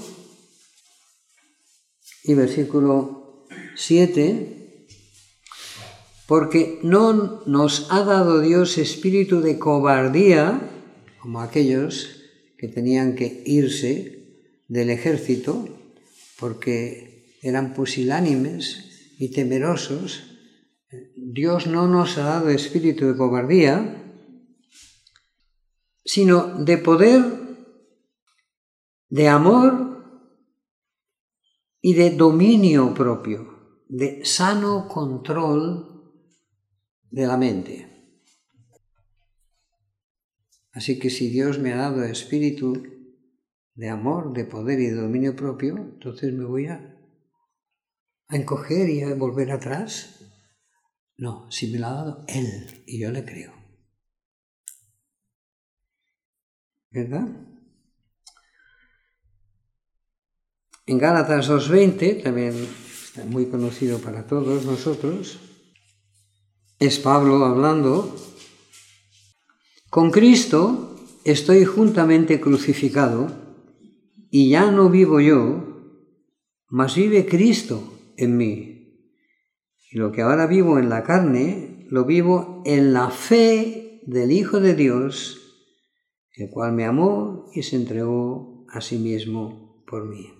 y versículo siete, porque no nos ha dado Dios espíritu de cobardía, como aquellos que tenían que irse del ejército, porque eran pusilánimes y temerosos. Dios no nos ha dado espíritu de cobardía, sino de poder, de amor y de dominio propio, de sano control de la mente. Así que si Dios me ha dado espíritu de amor, de poder y de dominio propio, entonces me voy a, a encoger y a volver atrás. No, si me lo ha dado Él y yo le creo. ¿Verdad? En Gálatas dos veinte, también está muy conocido para todos nosotros, es Pablo hablando: con Cristo estoy juntamente crucificado, y ya no vivo yo, mas vive Cristo en mí. Y lo que ahora vivo en la carne, lo vivo en la fe del Hijo de Dios, el cual me amó y se entregó a sí mismo por mí.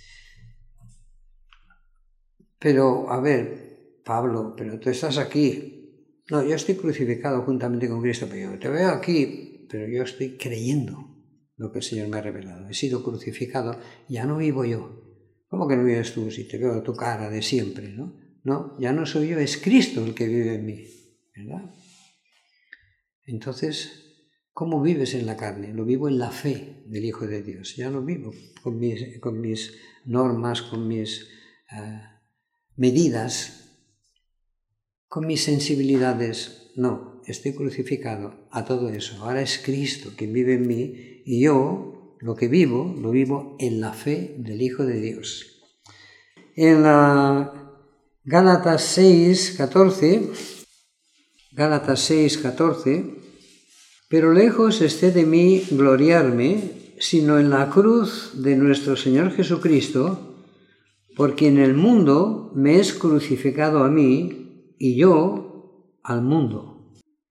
Pero, a ver, Pablo, pero tú estás aquí. No, yo estoy crucificado juntamente con Cristo, pero yo te veo aquí, pero yo estoy creyendo lo que el Señor me ha revelado. He sido crucificado, ya no vivo yo. ¿Cómo que no vives tú si te veo tu cara de siempre, no? No, ya no soy yo, es Cristo el que vive en mí, ¿verdad? Entonces, ¿cómo vives en la carne? Lo vivo en la fe del Hijo de Dios. Ya no vivo con mis, con mis normas, con mis uh, medidas, con mis sensibilidades. No, estoy crucificado a todo eso. Ahora es Cristo quien vive en mí y yo lo que vivo, lo vivo en la fe del Hijo de Dios. En la Gálatas seis, catorce, Gálatas seis, catorce, pero lejos esté de mí gloriarme, sino en la cruz de nuestro Señor Jesucristo, porque en el mundo me es crucificado a mí y yo al mundo.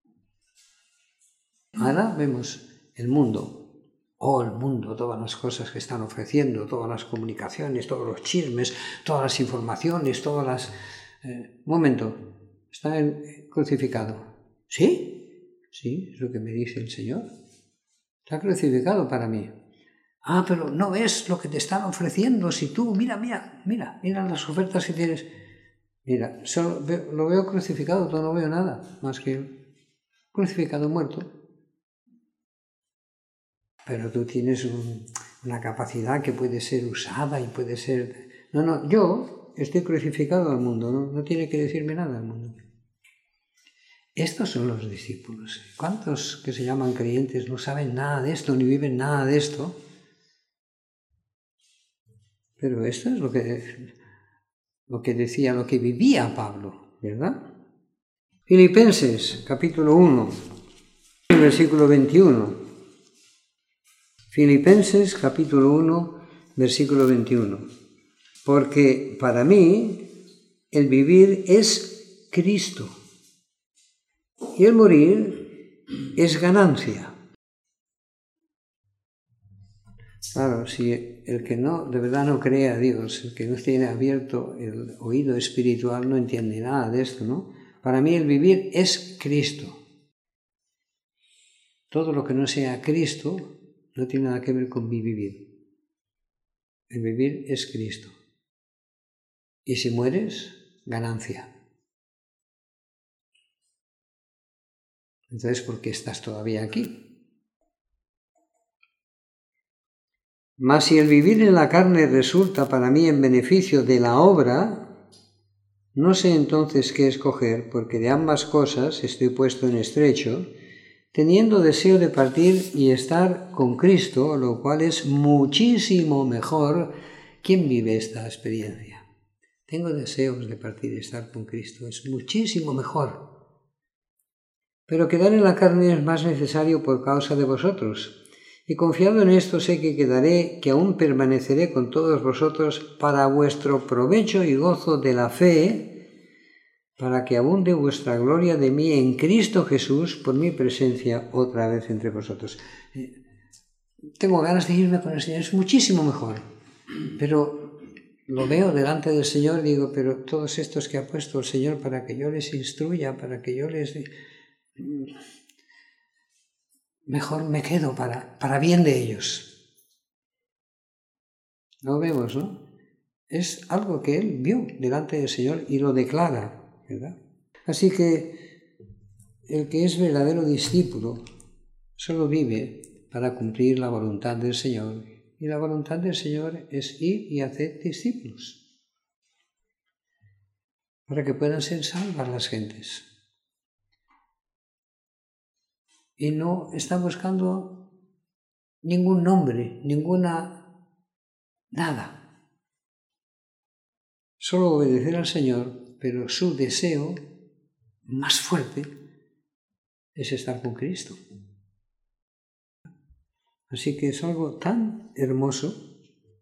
Ahora vemos el mundo. Oh, el mundo, todas las cosas que están ofreciendo, todas las comunicaciones, todos los chismes, todas las informaciones, todas las... Eh, un momento, está crucificado. ¿Sí? Sí, es lo que me dice el Señor. Está crucificado para mí. Ah, pero no ves lo que te están ofreciendo. Si tú, mira, mira, mira, mira las ofertas que tienes. Mira, solo veo, lo veo crucificado, no veo nada más que crucificado, muerto. Pero tú tienes un, una capacidad que puede ser usada y puede ser... No, no, yo estoy crucificado al mundo, no, no tiene que decirme nada al mundo. Estos son los discípulos. ¿Cuántos que se llaman creyentes no saben nada de esto, ni viven nada de esto? Pero esto es lo que, lo que decía, lo que vivía Pablo, ¿verdad? Filipenses, capítulo uno, versículo veintiuno. Filipenses capítulo uno, versículo veintiuno. Porque para mí el vivir es Cristo y el morir es ganancia. Claro, si el que no, de verdad no cree a Dios, el que no tiene abierto el oído espiritual, no entiende nada de esto, ¿no? Para mí el vivir es Cristo. Todo lo que no sea Cristo no tiene nada que ver con mi vivir. El vivir es Cristo. Y si mueres, ganancia. Entonces, ¿por qué estás todavía aquí? Mas si el vivir en la carne resulta para mí en beneficio de la obra, no sé entonces qué escoger, porque de ambas cosas estoy puesto en estrecho, teniendo deseo de partir y estar con Cristo, lo cual es muchísimo mejor. ¿Quién vive esta experiencia? Tengo deseos de partir y estar con Cristo, es muchísimo mejor. pero quedar en la carne es más necesario por causa de vosotros. Y confiado en esto sé que quedaré, que aún permaneceré con todos vosotros para vuestro provecho y gozo de la fe, para que abunde vuestra gloria de mí en Cristo Jesús por mi presencia otra vez entre vosotros. Tengo ganas de irme con el Señor, es muchísimo mejor, pero lo veo delante del Señor y digo, pero todos estos que ha puesto el Señor para que yo les instruya, para que yo les... mejor me quedo para, para bien de ellos. Lo vemos, ¿no? Es algo que él vio delante del Señor y lo declara, ¿verdad? Así que el que es verdadero discípulo solo vive para cumplir la voluntad del Señor. Y la voluntad del Señor es ir y hacer discípulos, para que puedan ser salvas las gentes. Y no está buscando ningún nombre, ninguna... nada. Solo obedecer al Señor, pero su deseo más fuerte es estar con Cristo. Así que es algo tan hermoso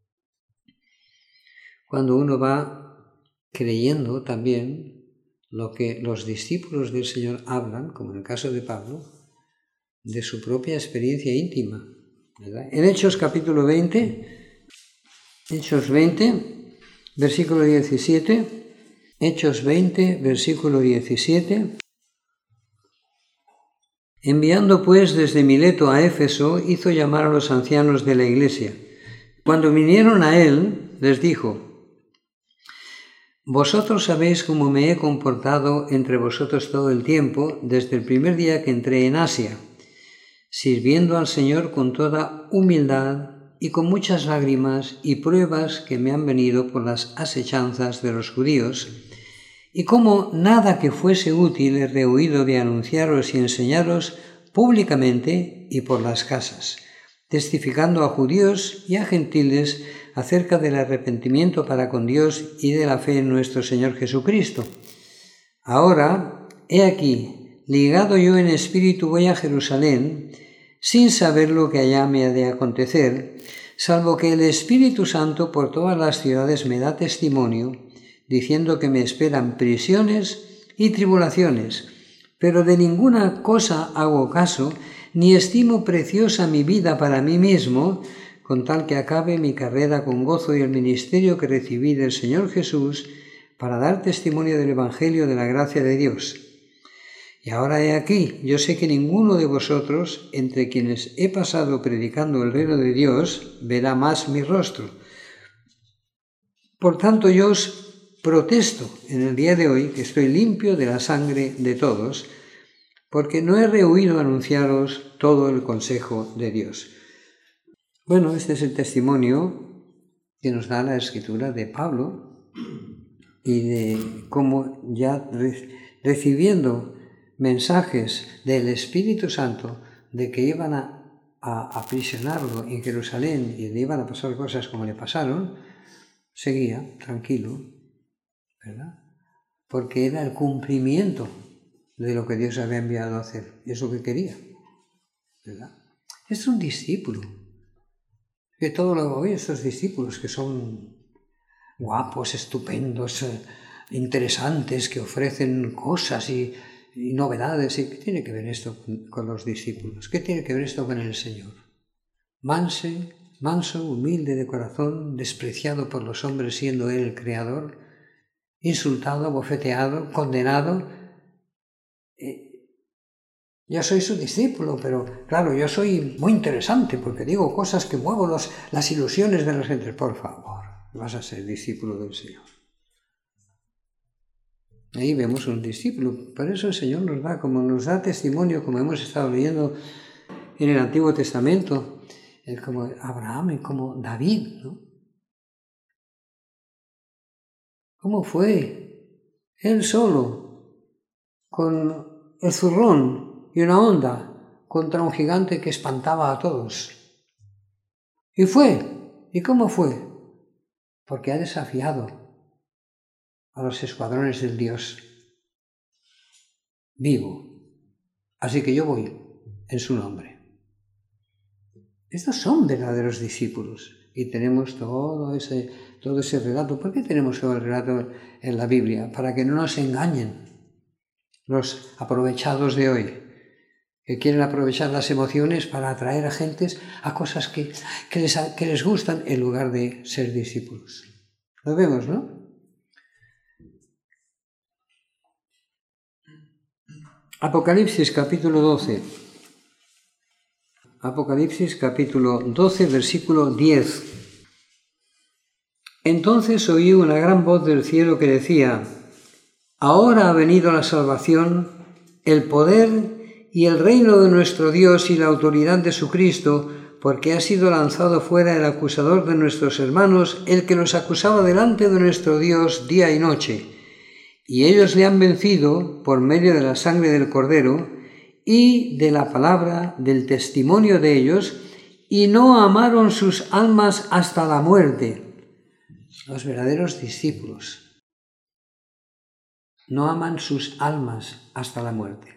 cuando uno va creyendo también lo que los discípulos del Señor hablan, como en el caso de Pablo, de su propia experiencia íntima, ¿verdad? En Hechos capítulo veinte, Hechos veinte, versículo diecisiete, Hechos veinte, versículo diecisiete. Enviando pues desde Mileto a Éfeso, hizo llamar a los ancianos de la iglesia. Cuando vinieron a él, les dijo: Vosotros sabéis cómo me he comportado entre vosotros todo el tiempo, desde el primer día que entré en Asia, sirviendo al Señor con toda humildad y con muchas lágrimas y pruebas que me han venido por las asechanzas de los judíos, y cómo nada que fuese útil he rehuido de anunciaros y enseñaros públicamente y por las casas, testificando a judíos y a gentiles acerca del arrepentimiento para con Dios y de la fe en nuestro Señor Jesucristo. Ahora, he aquí, ligado yo en espíritu voy a Jerusalén, sin saber lo que allá me ha de acontecer, salvo que el Espíritu Santo por todas las ciudades me da testimonio, diciendo que me esperan prisiones y tribulaciones, pero de ninguna cosa hago caso, ni estimo preciosa mi vida para mí mismo, con tal que acabe mi carrera con gozo y el ministerio que recibí del Señor Jesús, para dar testimonio del Evangelio de la gracia de Dios. Y ahora he aquí, yo sé que ninguno de vosotros, entre quienes he pasado predicando el reino de Dios, verá más mi rostro. Por tanto, yo os protesto en el día de hoy que estoy limpio de la sangre de todos, porque no he rehuido anunciaros todo el consejo de Dios. Bueno, este es el testimonio que nos da la Escritura de Pablo y de cómo ya recibiendo mensajes del Espíritu Santo de que iban a, a aprisionarlo en Jerusalén y le iban a pasar cosas como le pasaron, seguía tranquilo, ¿verdad? Porque era el cumplimiento de lo que Dios había enviado a hacer, y es lo que quería, ¿verdad? Es un discípulo, que todo lo hoy estos discípulos que son guapos, estupendos, eh, interesantes, que ofrecen cosas y, y novedades, ¿y qué tiene que ver esto con, con los discípulos? ¿Qué tiene que ver esto con el Señor? Manse, manso, humilde de corazón, despreciado por los hombres siendo Él el Creador, insultado, bofeteado, condenado. Eh, yo soy su discípulo, pero claro, yo soy muy interesante porque digo cosas que muevo los, las ilusiones de la gente. Por favor, vas a ser discípulo del Señor. Ahí vemos un discípulo. Por eso el Señor nos da, como nos da testimonio, como hemos estado leyendo en el Antiguo Testamento, como Abraham y como David, ¿no? ¿Cómo fue él solo, con el zurrón y una honda, contra un gigante que espantaba a todos? Y fue. ¿Y cómo fue? Porque ha desafiado a los escuadrones del Dios vivo, así que yo voy en su nombre. Estos son verdaderos discípulos y tenemos todo ese, todo ese relato. ¿Por qué tenemos todo el relato en la Biblia? Para que no nos engañen los aprovechados de hoy, que quieren aprovechar las emociones para atraer a gentes a cosas que, que, les, que les gustan en lugar de ser discípulos. Lo vemos, ¿no? Apocalipsis capítulo doce. Apocalipsis capítulo doce, versículo diez. Entonces oí una gran voz del cielo que decía: ahora ha venido la salvación, el poder y el reino de nuestro Dios y la autoridad de su Cristo, porque ha sido lanzado fuera el acusador de nuestros hermanos, el que los acusaba delante de nuestro Dios día y noche. Y ellos le han vencido por medio de la sangre del Cordero y de la palabra del testimonio de ellos, y no amaron sus almas hasta la muerte. Los verdaderos discípulos no aman sus almas hasta la muerte.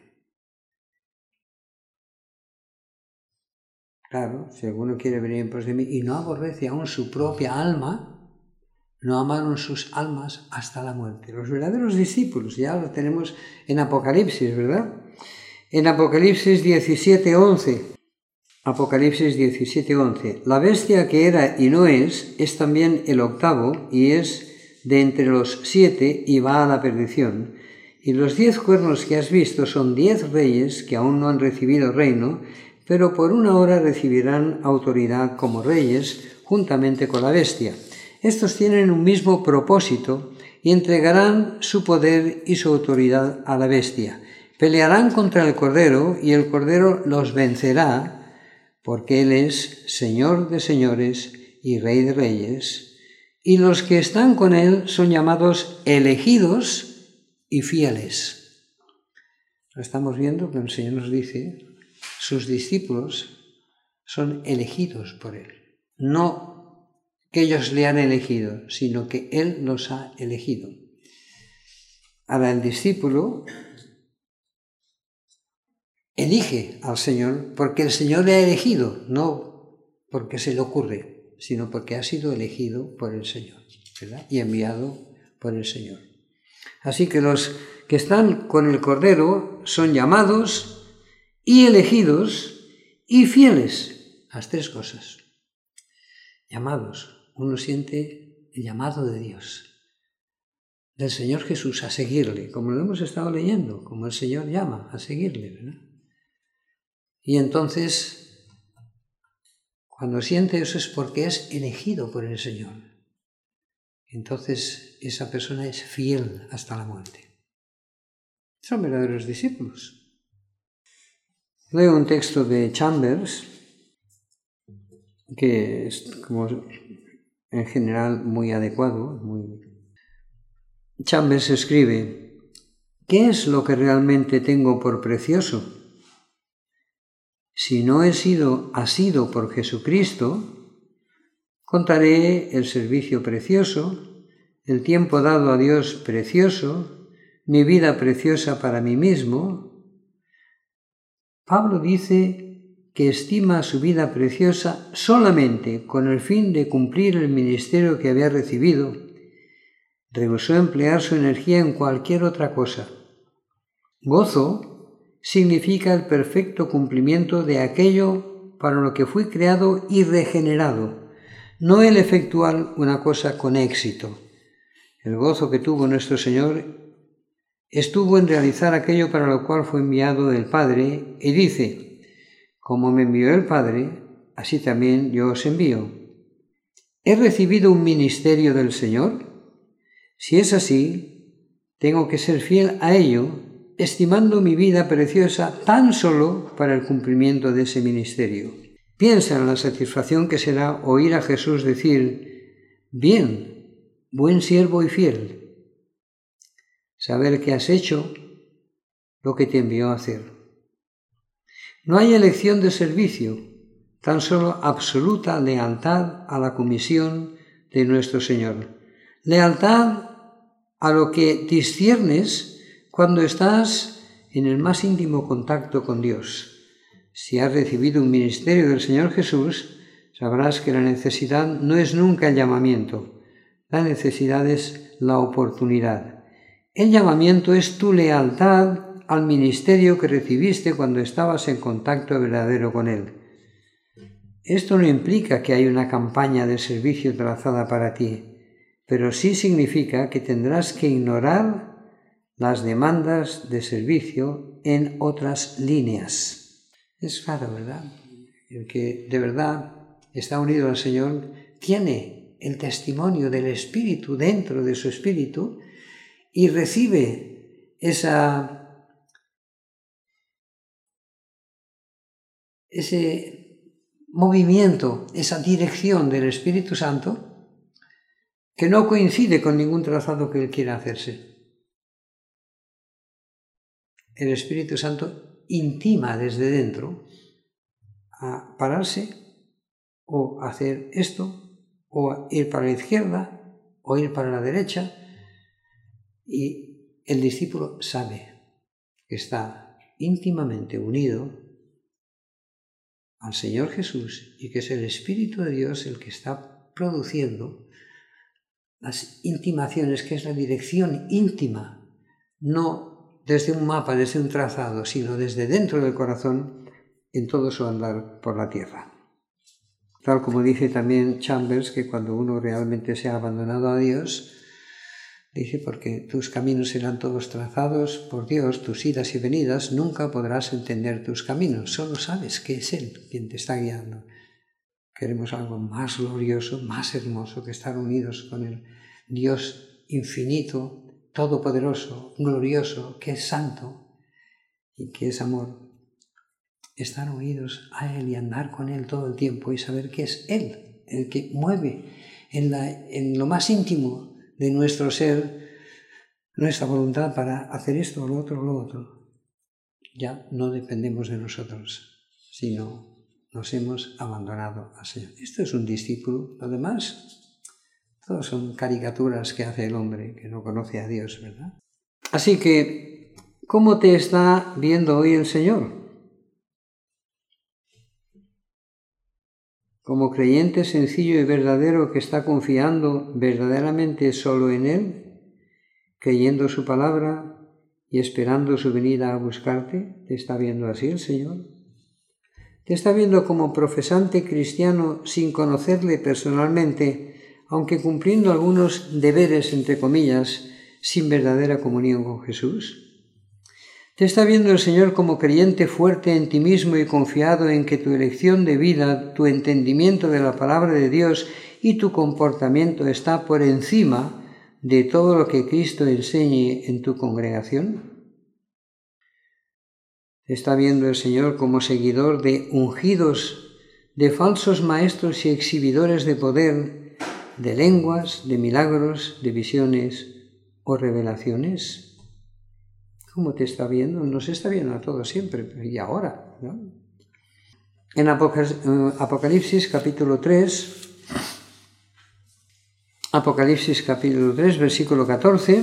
Claro, si alguno quiere venir en pos de mí y no aborrece aún su propia alma, no amaron sus almas hasta la muerte. Los verdaderos discípulos, ya lo tenemos en Apocalipsis, ¿verdad? En Apocalipsis diecisiete, once. Apocalipsis diecisiete, once. La bestia que era y no es, es también el octavo, y es de entre los siete, y va a la perdición. Y los diez cuernos que has visto son diez reyes que aún no han recibido reino, pero por una hora recibirán autoridad como reyes, juntamente con la bestia. Estos tienen un mismo propósito y entregarán su poder y su autoridad a la bestia. Pelearán contra el Cordero y el Cordero los vencerá, porque Él es Señor de señores y Rey de reyes, y los que están con Él son llamados elegidos y fieles. Lo estamos viendo que el Señor nos dice, sus discípulos son elegidos por Él, no que ellos le han elegido, sino que Él los ha elegido. Ahora el discípulo elige al Señor porque el Señor le ha elegido, no porque se le ocurre, sino porque ha sido elegido por el Señor, ¿verdad? Y enviado por el Señor. Así que los que están con el Cordero son llamados y elegidos y fieles. Las tres cosas. Llamados. Uno siente el llamado de Dios, del Señor Jesús, a seguirle, como lo hemos estado leyendo, como el Señor llama a seguirle, ¿verdad? Y entonces, cuando siente eso es porque es elegido por el Señor. Entonces, esa persona es fiel hasta la muerte. Son verdaderos discípulos. Leo un texto de Chambers, que es como en general muy adecuado. Muy... Chambers escribe: ¿qué es lo que realmente tengo por precioso? Si no he sido asido por Jesucristo, contaré el servicio precioso, el tiempo dado a Dios precioso, mi vida preciosa para mí mismo. Pablo dice que estima su vida preciosa solamente con el fin de cumplir el ministerio que había recibido. Rehusó emplear su energía en cualquier otra cosa. Gozo significa el perfecto cumplimiento de aquello para lo que fui creado y regenerado, no el efectuar una cosa con éxito. El gozo que tuvo nuestro Señor estuvo en realizar aquello para lo cual fue enviado del Padre, y dice: como me envió el Padre, así también yo os envío. ¿He recibido un ministerio del Señor? Si es así, tengo que ser fiel a ello, estimando mi vida preciosa tan solo para el cumplimiento de ese ministerio. Piensa en la satisfacción que será oír a Jesús decir: bien, buen siervo y fiel. Saber que has hecho lo que te envió a hacer. No hay elección de servicio, tan solo absoluta lealtad a la comisión de nuestro Señor. Lealtad a lo que disciernes cuando estás en el más íntimo contacto con Dios. Si has recibido un ministerio del Señor Jesús, sabrás que la necesidad no es nunca el llamamiento, la necesidad es la oportunidad. El llamamiento es tu lealtad al ministerio que recibiste cuando estabas en contacto verdadero con Él. Esto no implica que hay una campaña de servicio trazada para ti, pero sí significa que tendrás que ignorar las demandas de servicio en otras líneas. Es claro, ¿verdad? El que de verdad está unido al Señor tiene el testimonio del Espíritu dentro de su espíritu y recibe esa, ese movimiento, esa dirección del Espíritu Santo que no coincide con ningún trazado que Él quiera hacerse. El Espíritu Santo intima desde dentro a pararse o hacer esto, o ir para la izquierda, o ir para la derecha, y el discípulo sabe que está íntimamente unido al Señor Jesús y que es el Espíritu de Dios el que está produciendo las intimaciones, que es la dirección íntima, no desde un mapa, desde un trazado, sino desde dentro del corazón en todo su andar por la tierra. Tal como dice también Chambers, que cuando uno realmente se ha abandonado a Dios, dice, porque tus caminos serán todos trazados por Dios, tus idas y venidas, nunca podrás entender tus caminos, solo sabes que es Él quien te está guiando. Queremos algo más glorioso, más hermoso que estar unidos con el Dios infinito, todopoderoso, glorioso, que es santo y que es amor. Estar unidos a Él y andar con Él todo el tiempo y saber que es Él el que mueve en, la, en lo más íntimo de nuestro ser nuestra voluntad para hacer esto o lo otro o lo otro. Ya no dependemos de nosotros, sino nos hemos abandonado al Señor. Esto es un discípulo. Lo demás, todos son caricaturas que hace el hombre que no conoce a Dios, ¿verdad? Así que, ¿cómo te está viendo hoy el Señor? Como creyente sencillo y verdadero que está confiando verdaderamente solo en Él, creyendo su palabra y esperando su venida a buscarte, ¿te está viendo así el Señor? ¿Te está viendo como profesante cristiano sin conocerle personalmente, aunque cumpliendo algunos deberes, entre comillas, sin verdadera comunión con Jesús? ¿Te está viendo el Señor como creyente fuerte en ti mismo y confiado en que tu elección de vida, tu entendimiento de la palabra de Dios y tu comportamiento está por encima de todo lo que Cristo enseñe en tu congregación? ¿Te está viendo el Señor como seguidor de ungidos, de falsos maestros y exhibidores de poder, de lenguas, de milagros, de visiones o revelaciones? ¿Cómo te está viendo? Nos está viendo a todos siempre, y ahora, ¿no? En Apocalipsis capítulo tres, Apocalipsis capítulo tres, versículo catorce,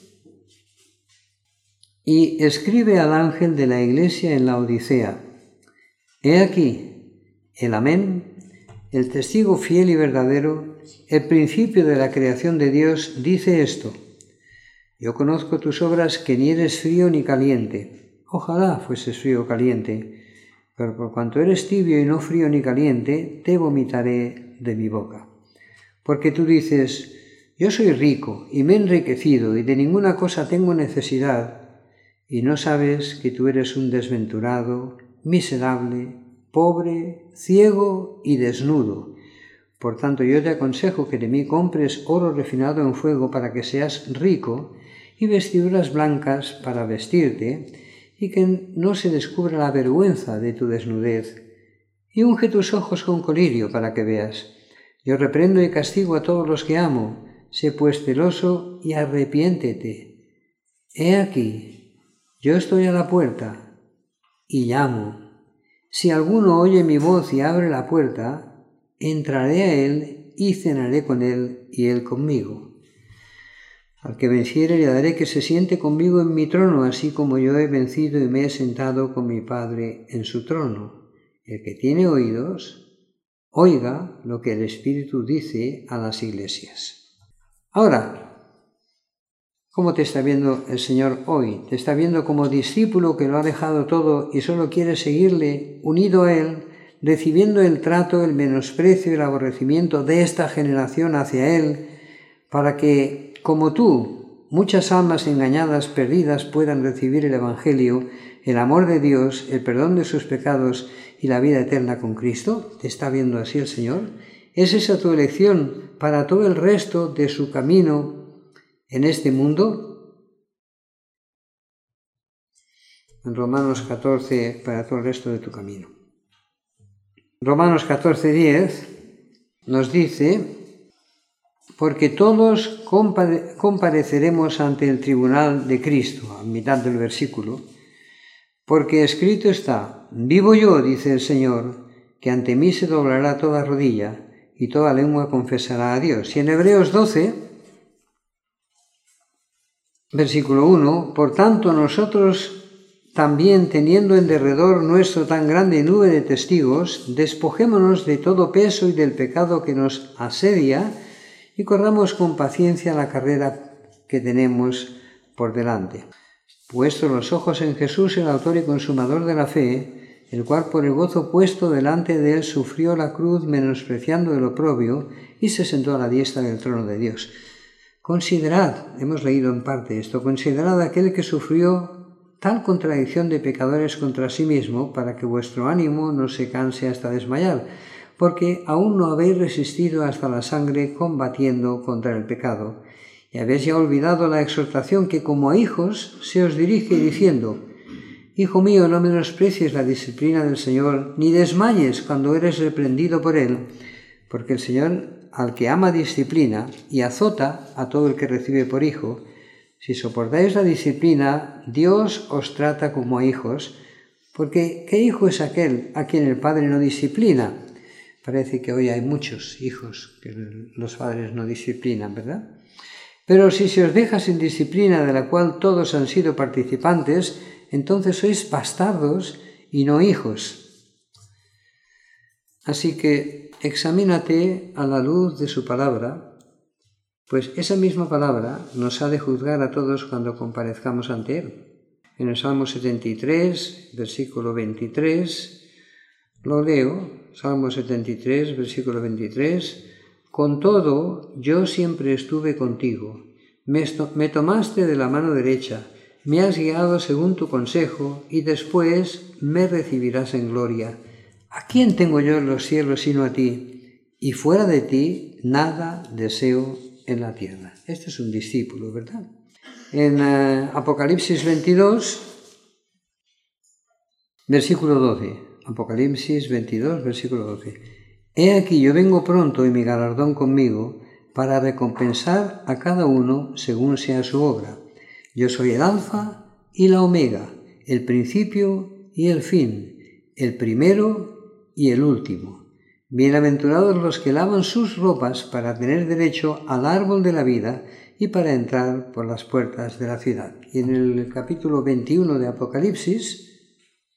y escribe al ángel de la iglesia en la Odisea: He aquí, el Amén, el testigo fiel y verdadero, el principio de la creación de Dios, dice esto: Yo conozco tus obras, que ni eres frío ni caliente. Ojalá fueses frío o caliente, pero por cuanto eres tibio y no frío ni caliente, te vomitaré de mi boca. Porque tú dices: Yo soy rico y me he enriquecido y de ninguna cosa tengo necesidad, y no sabes que tú eres un desventurado, miserable, pobre, ciego y desnudo. Por tanto, yo te aconsejo que de mí compres oro refinado en fuego para que seas rico, y vestiduras blancas para vestirte, y que no se descubra la vergüenza de tu desnudez, y unge tus ojos con colirio para que veas. Yo reprendo y castigo a todos los que amo. Sé pues celoso y arrepiéntete. He aquí, yo estoy a la puerta y llamo. Si alguno oye mi voz y abre la puerta, entraré a él y cenaré con él y él conmigo. Al que venciere le daré que se siente conmigo en mi trono, así como yo he vencido y me he sentado con mi Padre en su trono. El que tiene oídos, oiga lo que el Espíritu dice a las iglesias. Ahora, ¿cómo te está viendo el Señor hoy? Te está viendo como discípulo que lo ha dejado todo y solo quiere seguirle unido a Él, recibiendo el trato, el menosprecio y el aborrecimiento de esta generación hacia Él, para que, como tú, muchas almas engañadas, perdidas, puedan recibir el Evangelio, el amor de Dios, el perdón de sus pecados y la vida eterna con Cristo. ¿Te está viendo así el Señor? ¿Es esa tu elección para todo el resto de su camino en este mundo? En Romanos catorce, para todo el resto de tu camino. Romanos catorce, diez nos dice: porque todos compare- compareceremos ante el tribunal de Cristo, a mitad del versículo, porque escrito está: vivo yo, dice el Señor, que ante mí se doblará toda rodilla y toda lengua confesará a Dios. Y en Hebreos doce, versículo uno, por tanto nosotros también, teniendo en derredor nuestro tan grande nube de testigos, despojémonos de todo peso y del pecado que nos asedia, y corramos con paciencia la carrera que tenemos por delante. Puestos los ojos en Jesús, el autor y consumador de la fe, el cual por el gozo puesto delante de él sufrió la cruz, menospreciando el oprobio, y se sentó a la diestra del trono de Dios. Considerad, hemos leído en parte esto, considerad aquel que sufrió tal contradicción de pecadores contra sí mismo, para que vuestro ánimo no se canse hasta desmayar, porque aún no habéis resistido hasta la sangre combatiendo contra el pecado, y habéis ya olvidado la exhortación que como a hijos se os dirige diciendo: Hijo mío, no menosprecies la disciplina del Señor, ni desmayes cuando eres reprendido por Él, porque el Señor al que ama disciplina y azota a todo el que recibe por hijo. Si soportáis la disciplina, Dios os trata como a hijos, porque ¿qué hijo es aquel a quien el Padre no disciplina? Parece que hoy hay muchos hijos que los padres no disciplinan, ¿verdad? Pero si se os deja sin disciplina, de la cual todos han sido participantes, entonces sois bastardos y no hijos. Así que examínate a la luz de su palabra, pues esa misma palabra nos ha de juzgar a todos cuando comparezcamos ante Él. En el Salmo setenta y tres, versículo veintitrés, lo leo, Salmo setenta y tres, versículo veintitrés, con todo, yo siempre estuve contigo, me, me tomaste de la mano derecha, me has guiado según tu consejo, y después me recibirás en gloria. ¿A quién tengo yo en los cielos sino a ti? Y fuera de ti, nada deseo en la tierra. Este es un discípulo, ¿verdad? En uh, Apocalipsis veintidós, versículo doce. Apocalipsis veintidós, versículo doce. He aquí, yo vengo pronto y mi galardón conmigo, para recompensar a cada uno según sea su obra. Yo soy el Alfa y la Omega, el principio y el fin, el primero y el último. Bienaventurados los que lavan sus ropas para tener derecho al árbol de la vida y para entrar por las puertas de la ciudad. Y en el capítulo veintiuno de Apocalipsis,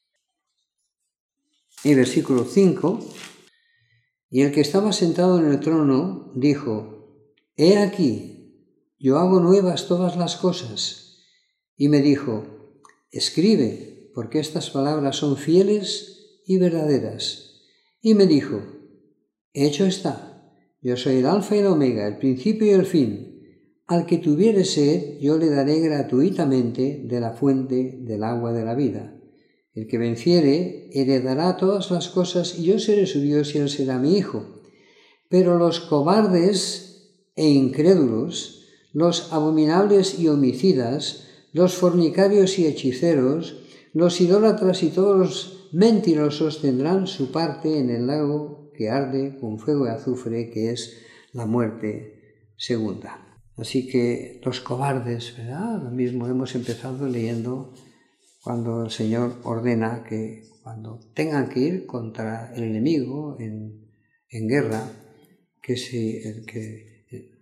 y versículo cinco, y el que estaba sentado en el trono dijo: He aquí, yo hago nuevas todas las cosas. Y me dijo: Escribe, porque estas palabras son fieles y verdaderas. Y me dijo: Hecho está, yo soy el Alfa y el Omega, el principio y el fin. Al que tuviere sed, yo le daré gratuitamente de la fuente del agua de la vida. El que venciere heredará todas las cosas, y yo seré su Dios y él será mi hijo. Pero los cobardes e incrédulos, los abominables y homicidas, los fornicarios y hechiceros, los idólatras y todos los mentirosos tendrán su parte en el lago que arde con fuego y azufre, que es la muerte segunda. Así que los cobardes, ¿verdad? Lo mismo hemos empezado leyendo cuando el Señor ordena que cuando tengan que ir contra el enemigo en, en guerra, que, si, el que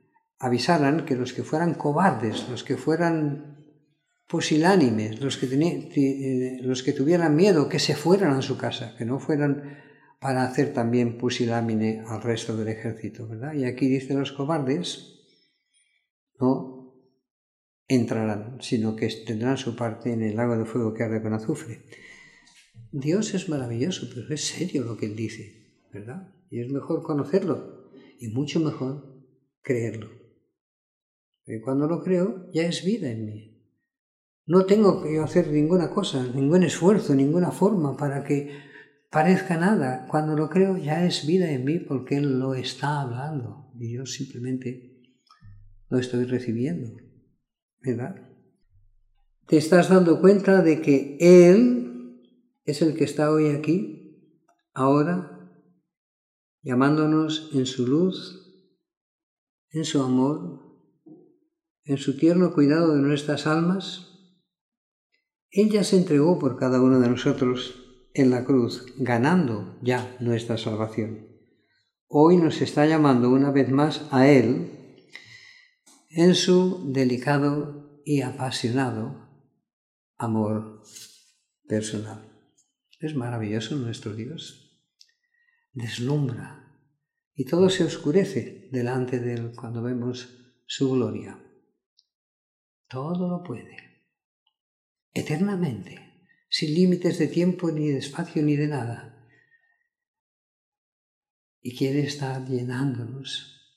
avisaran que los que fueran cobardes, los que fueran pusilánimes, los que, los que tuvieran miedo, que se fueran a su casa, que no fueran para hacer también pusilámine al resto del ejército, ¿verdad? Y aquí dice los cobardes no entrarán, sino que tendrán su parte en el lago de fuego que arde con azufre. Dios es maravilloso, pero es serio lo que Él dice, ¿verdad? Y es mejor conocerlo y mucho mejor creerlo. Porque cuando lo creo, ya es vida en mí. No tengo que hacer ninguna cosa, ningún esfuerzo, ninguna forma para que parezca nada. Cuando lo creo, ya es vida en mí porque Él lo está hablando y yo simplemente lo estoy recibiendo, ¿verdad? Te estás dando cuenta de que Él es el que está hoy aquí, ahora, llamándonos en su luz, en su amor, en su tierno cuidado de nuestras almas. Él ya se entregó por cada uno de nosotros en la cruz, ganando ya nuestra salvación. Hoy nos está llamando una vez más a Él en su delicado y apasionado amor personal. Es maravilloso nuestro Dios. Deslumbra y todo se oscurece delante de Él cuando vemos su gloria. Todo lo puede. Eternamente, sin límites de tiempo, ni de espacio, ni de nada. Y quiere estar llenándonos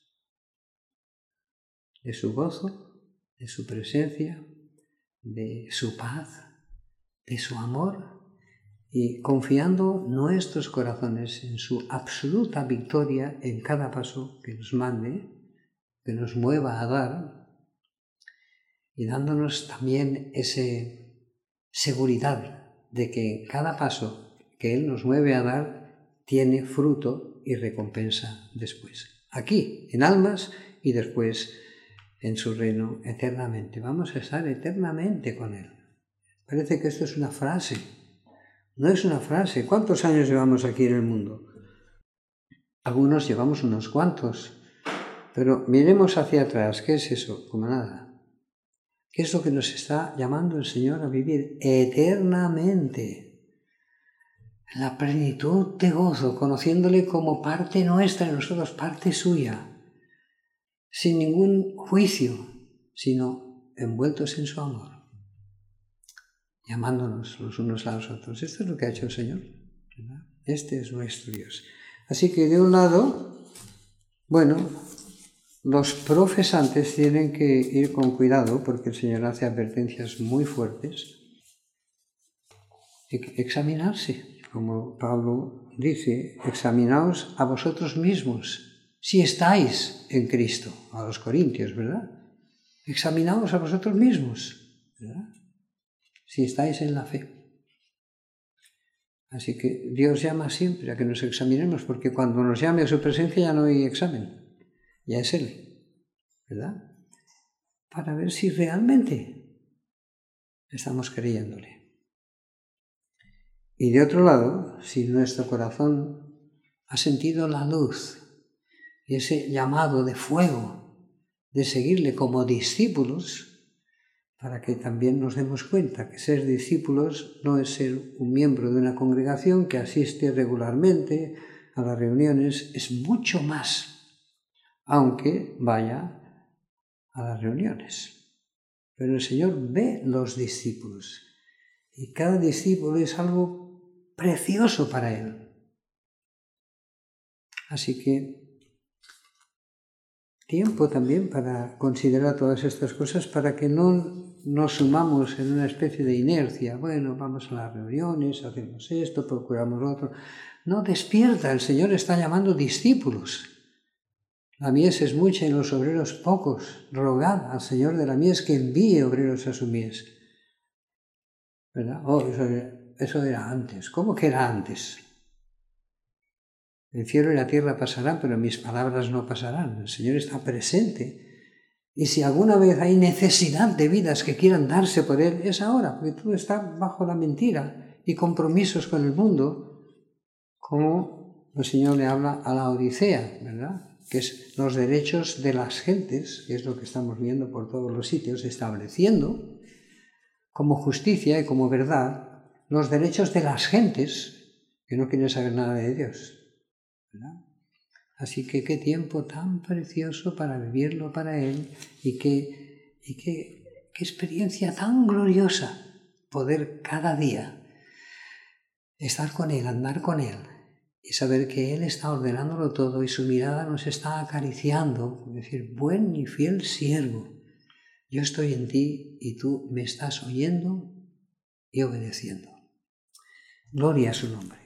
de su gozo, de su presencia, de su paz, de su amor, y confiando nuestros corazones en su absoluta victoria en cada paso que nos mande, que nos mueva a dar, y dándonos también esa seguridad de que cada paso que Él nos mueve a dar tiene fruto y recompensa después. Aquí, en almas, y después en su reino eternamente. Vamos a estar eternamente con Él. Parece que esto es una frase. No es una frase. ¿Cuántos años llevamos aquí en el mundo? Algunos llevamos unos cuantos. Pero miremos hacia atrás. ¿Qué es eso? Como nada. ¿Qué es lo que nos está llamando el Señor a vivir eternamente? En la plenitud de gozo, conociéndole como parte nuestra y nosotros parte suya, sin ningún juicio, sino envueltos en su amor, llamándonos los unos a los otros. Esto es lo que ha hecho el Señor, ¿verdad? Este es nuestro Dios. Así que de un lado, bueno, los profesantes tienen que ir con cuidado porque el Señor hace advertencias muy fuertes. Examinarse, como Pablo dice, examinaos a vosotros mismos si estáis en Cristo, a los corintios, ¿verdad? Examinaos a vosotros mismos, ¿verdad? Si estáis en la fe. Así que Dios llama siempre a que nos examinemos, porque cuando nos llame a su presencia ya no hay examen. Ya es Él, ¿verdad? Para ver si realmente estamos creyéndole. Y de otro lado, si nuestro corazón ha sentido la luz y ese llamado de fuego de seguirle como discípulos, para que también nos demos cuenta que ser discípulos no es ser un miembro de una congregación que asiste regularmente a las reuniones, es mucho más, aunque vaya a las reuniones. Pero el Señor ve los discípulos y cada discípulo es algo precioso para Él. Así que tiempo también para considerar todas estas cosas para que no nos sumamos en una especie de inercia. Bueno, vamos a las reuniones, hacemos esto, procuramos lo otro. No, despierta, el Señor está llamando discípulos. La mies es mucha y los obreros pocos. Rogad al Señor de la mies que envíe obreros a su mies. ¿Verdad? Oh, eso, eso era antes. ¿Cómo que era antes? El cielo y la tierra pasarán, pero mis palabras no pasarán. El Señor está presente. Y si alguna vez hay necesidad de vidas que quieran darse por Él, es ahora, porque todo está bajo la mentira y compromisos con el mundo, como el Señor le habla a la Odisea, ¿verdad? que es los derechos de las gentes, que es lo que estamos viendo por todos los sitios, estableciendo como justicia y como verdad los derechos de las gentes que no quieren saber nada de Dios, ¿verdad? Así que qué tiempo tan precioso para vivirlo para Él y qué, y qué, qué experiencia tan gloriosa poder cada día estar con Él, andar con Él y saber que Él está ordenándolo todo y su mirada nos está acariciando, es decir, buen y fiel siervo, yo estoy en ti y tú me estás oyendo y obedeciendo. Gloria a su nombre.